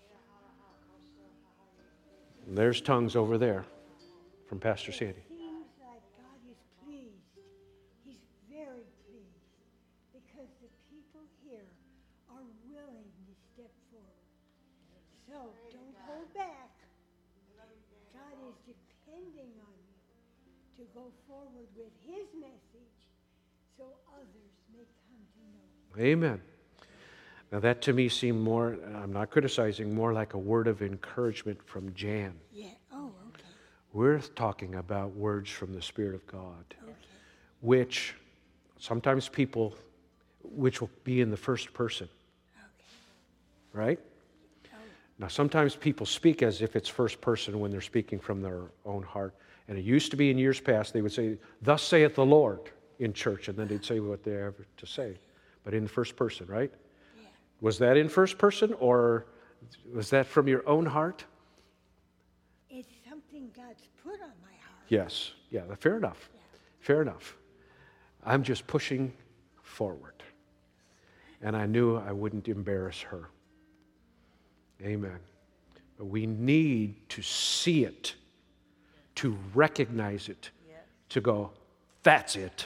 And there's tongues over there from Pastor Sandy. It seems like God is pleased. He's very pleased because the people here are willing to step forward. So don't hold back. God is depending on you to go forward with His message so others may come to know Him. Amen. Now that to me seemed more, I'm not criticizing, more like a word of encouragement from Jan. Yeah. Oh, okay. We're talking about words from the Spirit of God, Okay. which sometimes people, which will be in the first person, Okay. right? Oh. Now sometimes people speak as if it's first person when they're speaking from their own heart. And it used to be in years past, they would say, "Thus saith the Lord," in church, and then they'd say what they have to say. But in the first person, right? Yeah. Was that in first person, or was that from your own heart? It's something God's put on my heart. Yes. Yeah, fair enough. Yeah. Fair enough. I'm just pushing forward. And I knew I wouldn't embarrass her. Amen. But we need to see it, to recognize it, to go, that's it.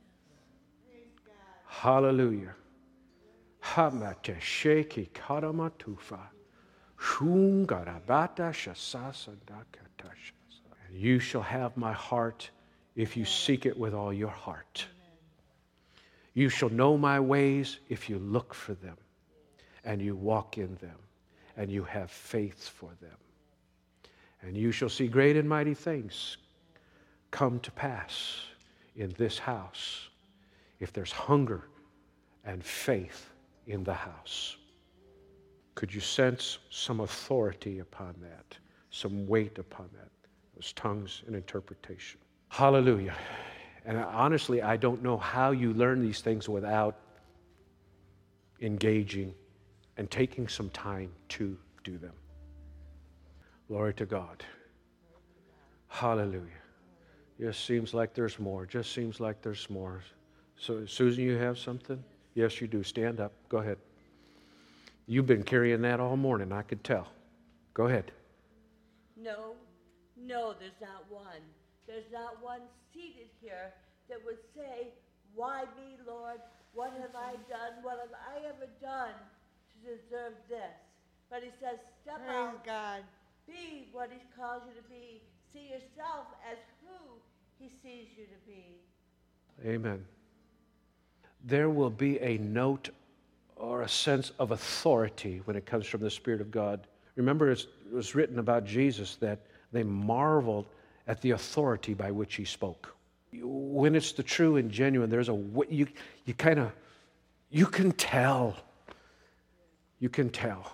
Hallelujah. Hamate sheki karamatufa. Shungarabata shasasandakatasha. And you shall have my heart if you seek it with all your heart. You shall know my ways if you look for them, and you walk in them, and you have faith for them. And you shall see great and mighty things come to pass in this house if there's hunger and faith in the house. Could you sense some authority upon that, some weight upon that? Those tongues and interpretation. Hallelujah. And honestly, I don't know how you learn these things without engaging and taking some time to do them. Glory to God. Hallelujah. Just seems like there's more. Just seems like there's more. So, Susan, you have something? Yes, you do. Stand up. Go ahead. You've been carrying that all morning, I could tell. Go ahead. No, no, there's not one. There's not one seated here that would say Why me, Lord? What have I done? What have I ever done to deserve this? But he says, step Praise out. God. Be what he calls you to be. See yourself as who he sees you to be. Amen. There will be a note or a sense of authority when it comes from the Spirit of God. Remember, it was written about Jesus that they marveled at the authority by which he spoke. When it's the true and genuine, there's a, you, you kind of, you can tell. You can tell.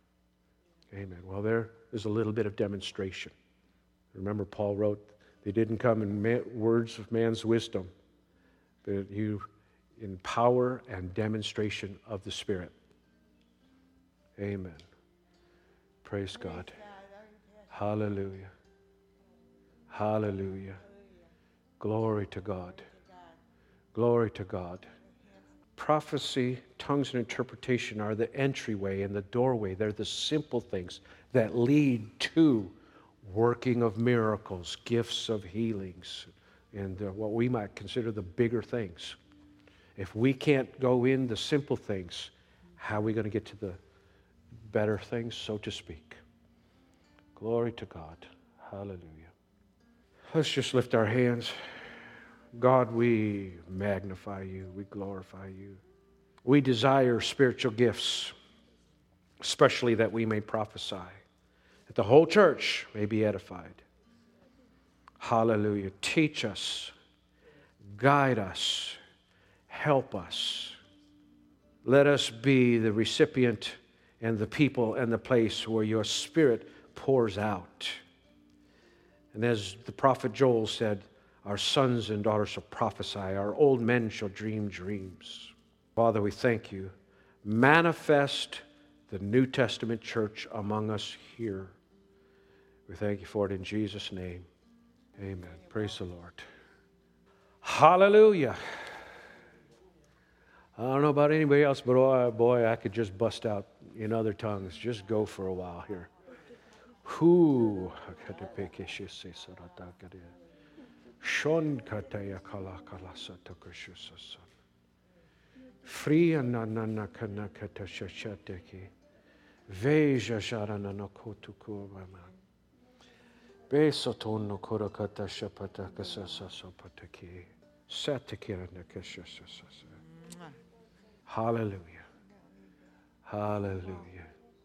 Amen. Well, there is a little bit of demonstration. Remember, Paul wrote, they didn't come in man, words of man's wisdom, but you in power and demonstration of the Spirit. Amen. Praise God. Hallelujah. Hallelujah. Glory to God. Glory to God. Prophecy, tongues, and interpretation are the entryway and the doorway. They're the simple things that lead to working of miracles, gifts of healings, and uh, what we might consider the bigger things. If we can't go in the simple things, how are we going to get to the better things, so to speak? Glory to God. Hallelujah. Let's just lift our hands. God, we magnify you. We glorify you. We desire spiritual gifts, especially that we may prophesy, that the whole church may be edified. Hallelujah. Teach us, guide us, help us. Let us be the recipient and the people and the place where your Spirit pours out. And as the prophet Joel said, our sons and daughters shall prophesy, our old men shall dream dreams. Father, we thank you. Manifest the New Testament church among us here. We thank you for it in Jesus' name. Amen. Praise the Lord. Hallelujah. I don't know about anybody else, but oh boy, I could just bust out in other tongues. Just go for a while here. Who? Shon kataya kala kala satakushusasan. Fria na na na kana kata shashateki. Veja sharana no kotuku mama. Besoton no korakata shapata kasasa sopataki. Satakira na kashasasa. Hallelujah. Hallelujah.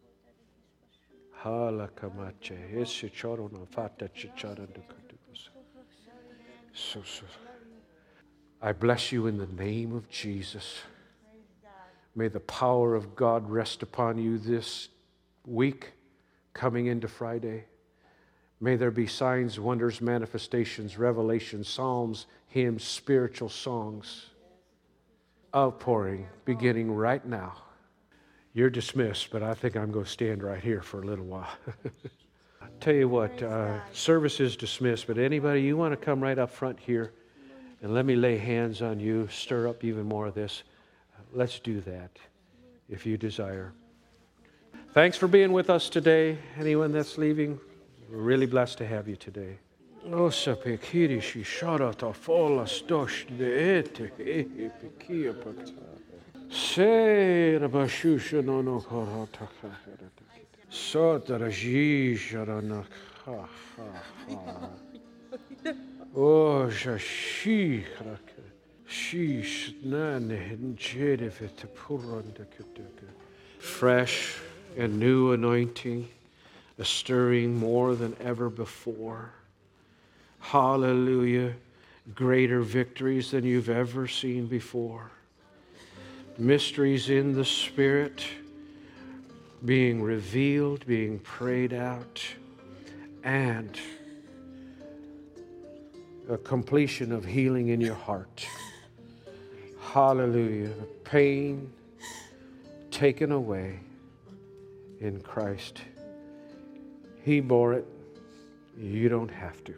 Halakamache. Esichoro no fata chichara dukadukusa. So, so. I bless you in the name of Jesus. May the power of God rest upon you this week coming into Friday. May there be signs, wonders, manifestations, revelations, psalms, hymns, spiritual songs, outpouring beginning right now. You're dismissed, but I think I'm going to stand right here for a little while. I'll tell you what, uh, service is dismissed, but anybody, you want to come right up front here and let me lay hands on you, stir up even more of this. Let's do that if you desire. Thanks for being with us today. Anyone that's leaving, we're really blessed to have you today. Oh, jashi krake. Sheesh nane jedevete puranda keteke. Fresh and new anointing, a stirring more than ever before. Hallelujah. Greater victories than you've ever seen before. Mysteries in the Spirit being revealed, being prayed out, and a completion of healing in your heart. Hallelujah. The pain taken away in Christ. He bore it. You don't have to.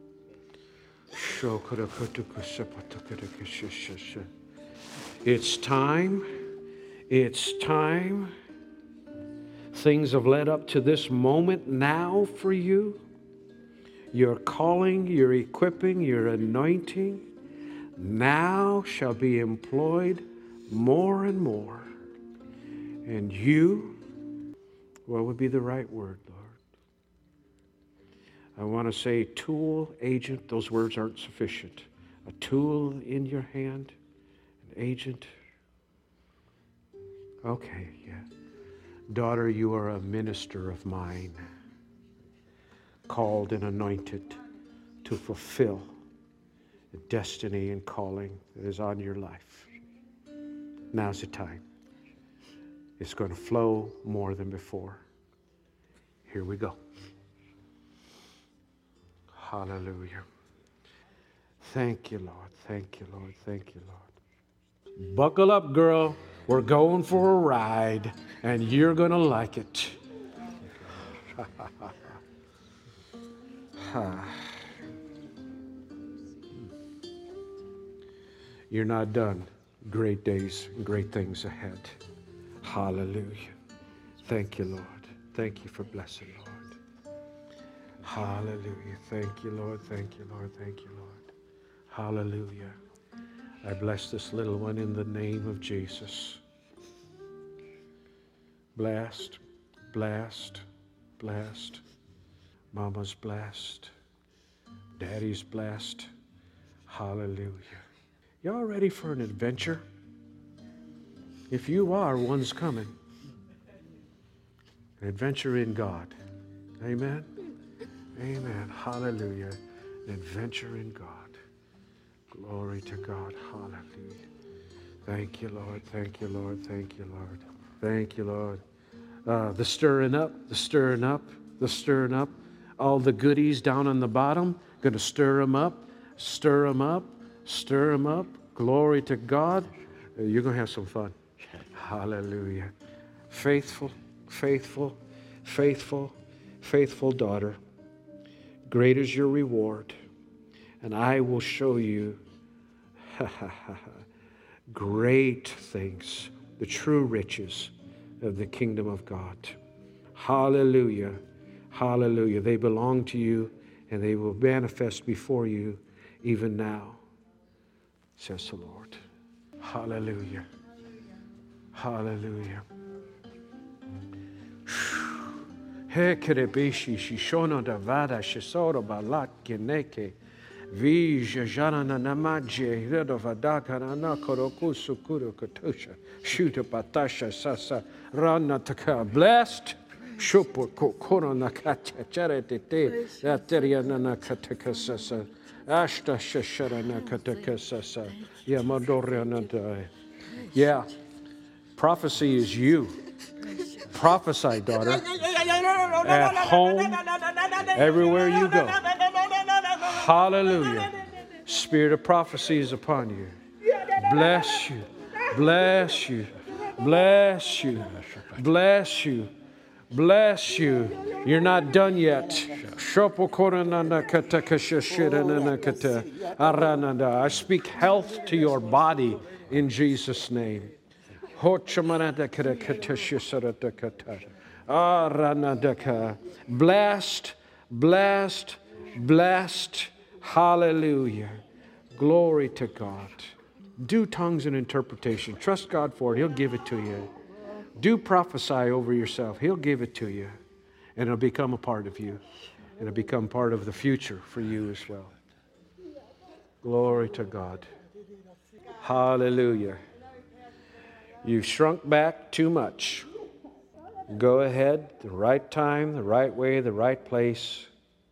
It's time. It's time. Things have led up to this moment now for you. Your calling, your equipping, your anointing. now shall be employed more and more. And you, what would be the right word, Lord? I want to say tool, agent. Those words aren't sufficient. A tool in your hand, an agent. Okay, yeah. Daughter, you are a minister of mine, called and anointed to fulfill the destiny and calling that is on your life. Now's the time. It's going to flow more than before. Here we go. Hallelujah. Thank you, Lord. Thank you, Lord. Thank you, Lord. Buckle up, girl. We're going for a ride, and you're going to like it. You're not done. Great days, great things ahead. Hallelujah. Thank you, Lord. Thank you for blessing, Lord. Hallelujah. Thank you, Lord. Thank you, Lord. Thank you, Lord. Hallelujah. I bless this little one in the name of Jesus. Blessed, blessed, blessed. Mama's blessed. Daddy's blessed. Hallelujah. Y'all ready for an adventure? If you are, one's coming. An adventure in God. Amen? Amen. Hallelujah. An adventure in God. Glory to God. Hallelujah. Thank you, Lord. Thank you, Lord. Thank you, Lord. Thank you, Lord. Uh, the stirring up, the stirring up, the stirring up. All the goodies down on the bottom, going to stir them up, stir them up, stir them up. Glory to God. Uh, you're going to have some fun. Hallelujah. Faithful, faithful, faithful, faithful daughter. Great is your reward. And I will show you great things, the true riches of the kingdom of God. Hallelujah. Hallelujah. They belong to you, and they will manifest before you even now, says the Lord. Hallelujah. Hallelujah. Hekerebishi shishono davada shisoro balat geneke vija jana namaje redo vadaka na koroku sukuru kotusha shuta patasha sasa rana taka blessed shupo kokoro nakacha charete te ateria na kataka sasa ashta shashara na kataka sasa yamadorya na dai. Yeah, prophecy is you. Prophesy, daughter. At home, everywhere you go. Hallelujah. Spirit of prophecy is upon you. Bless you. Bless you. Bless you. Bless you. Bless you. You're not done yet. I speak health to your body in Jesus' name. Blessed, blessed, blessed. Hallelujah. Glory to God. Do tongues and interpretation. Trust God for it. He'll give it to you. Do prophesy over yourself. He'll give it to you. And it'll become a part of you. It'll become part of the future for you as well. Glory to God. Hallelujah. You've shrunk back too much. Go ahead, the right time, the right way, the right place.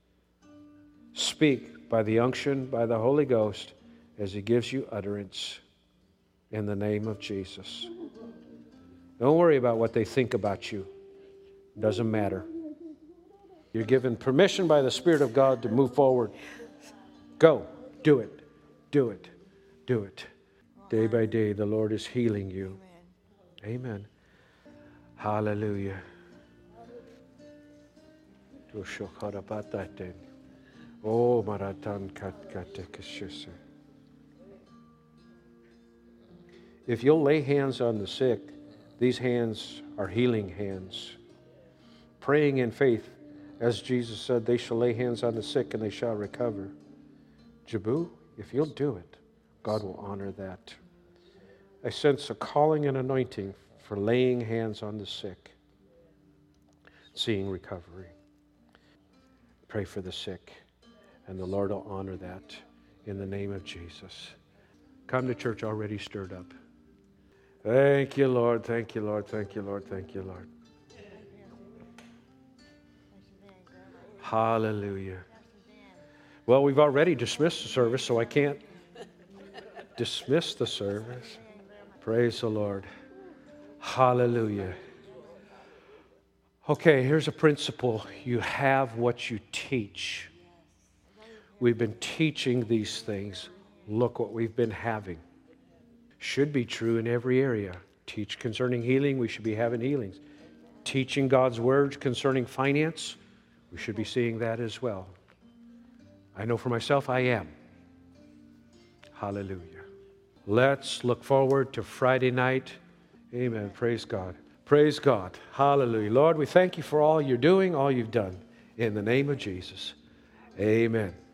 Speak by the unction, by the Holy Ghost, as He gives you utterance in the name of Jesus. Don't worry about what they think about you. It doesn't matter. You're given permission by the Spirit of God to move forward. Go. Do it. Do it. Do it. Day by day, the Lord is healing you. Amen. Hallelujah. Oh, maratan kat. If you'll lay hands on the sick, these hands are healing hands. Praying in faith, as Jesus said, they shall lay hands on the sick and they shall recover. Jabu, if you'll do it, God will honor that. I sense a calling and anointing for laying hands on the sick, seeing recovery. Pray for the sick, and the Lord will honor that in the name of Jesus. Come to church already stirred up. Thank you, Lord. Thank you, Lord. Thank you, Lord. Thank you, Lord. Hallelujah. Well, we've already dismissed the service, so I can't dismiss the service. Praise the Lord. Hallelujah. Okay, here's a principle. You have what you teach. We've been teaching these things. Look what we've been having. Should be true in every area. Teach concerning healing, we should be having healings. Teaching God's word concerning finance, we should be seeing that as well. I know for myself, I am. Hallelujah. Let's look forward to Friday night. Amen. Praise God. Praise God. Hallelujah. Lord, we thank you for all you're doing, all you've done. In the name of Jesus. Amen.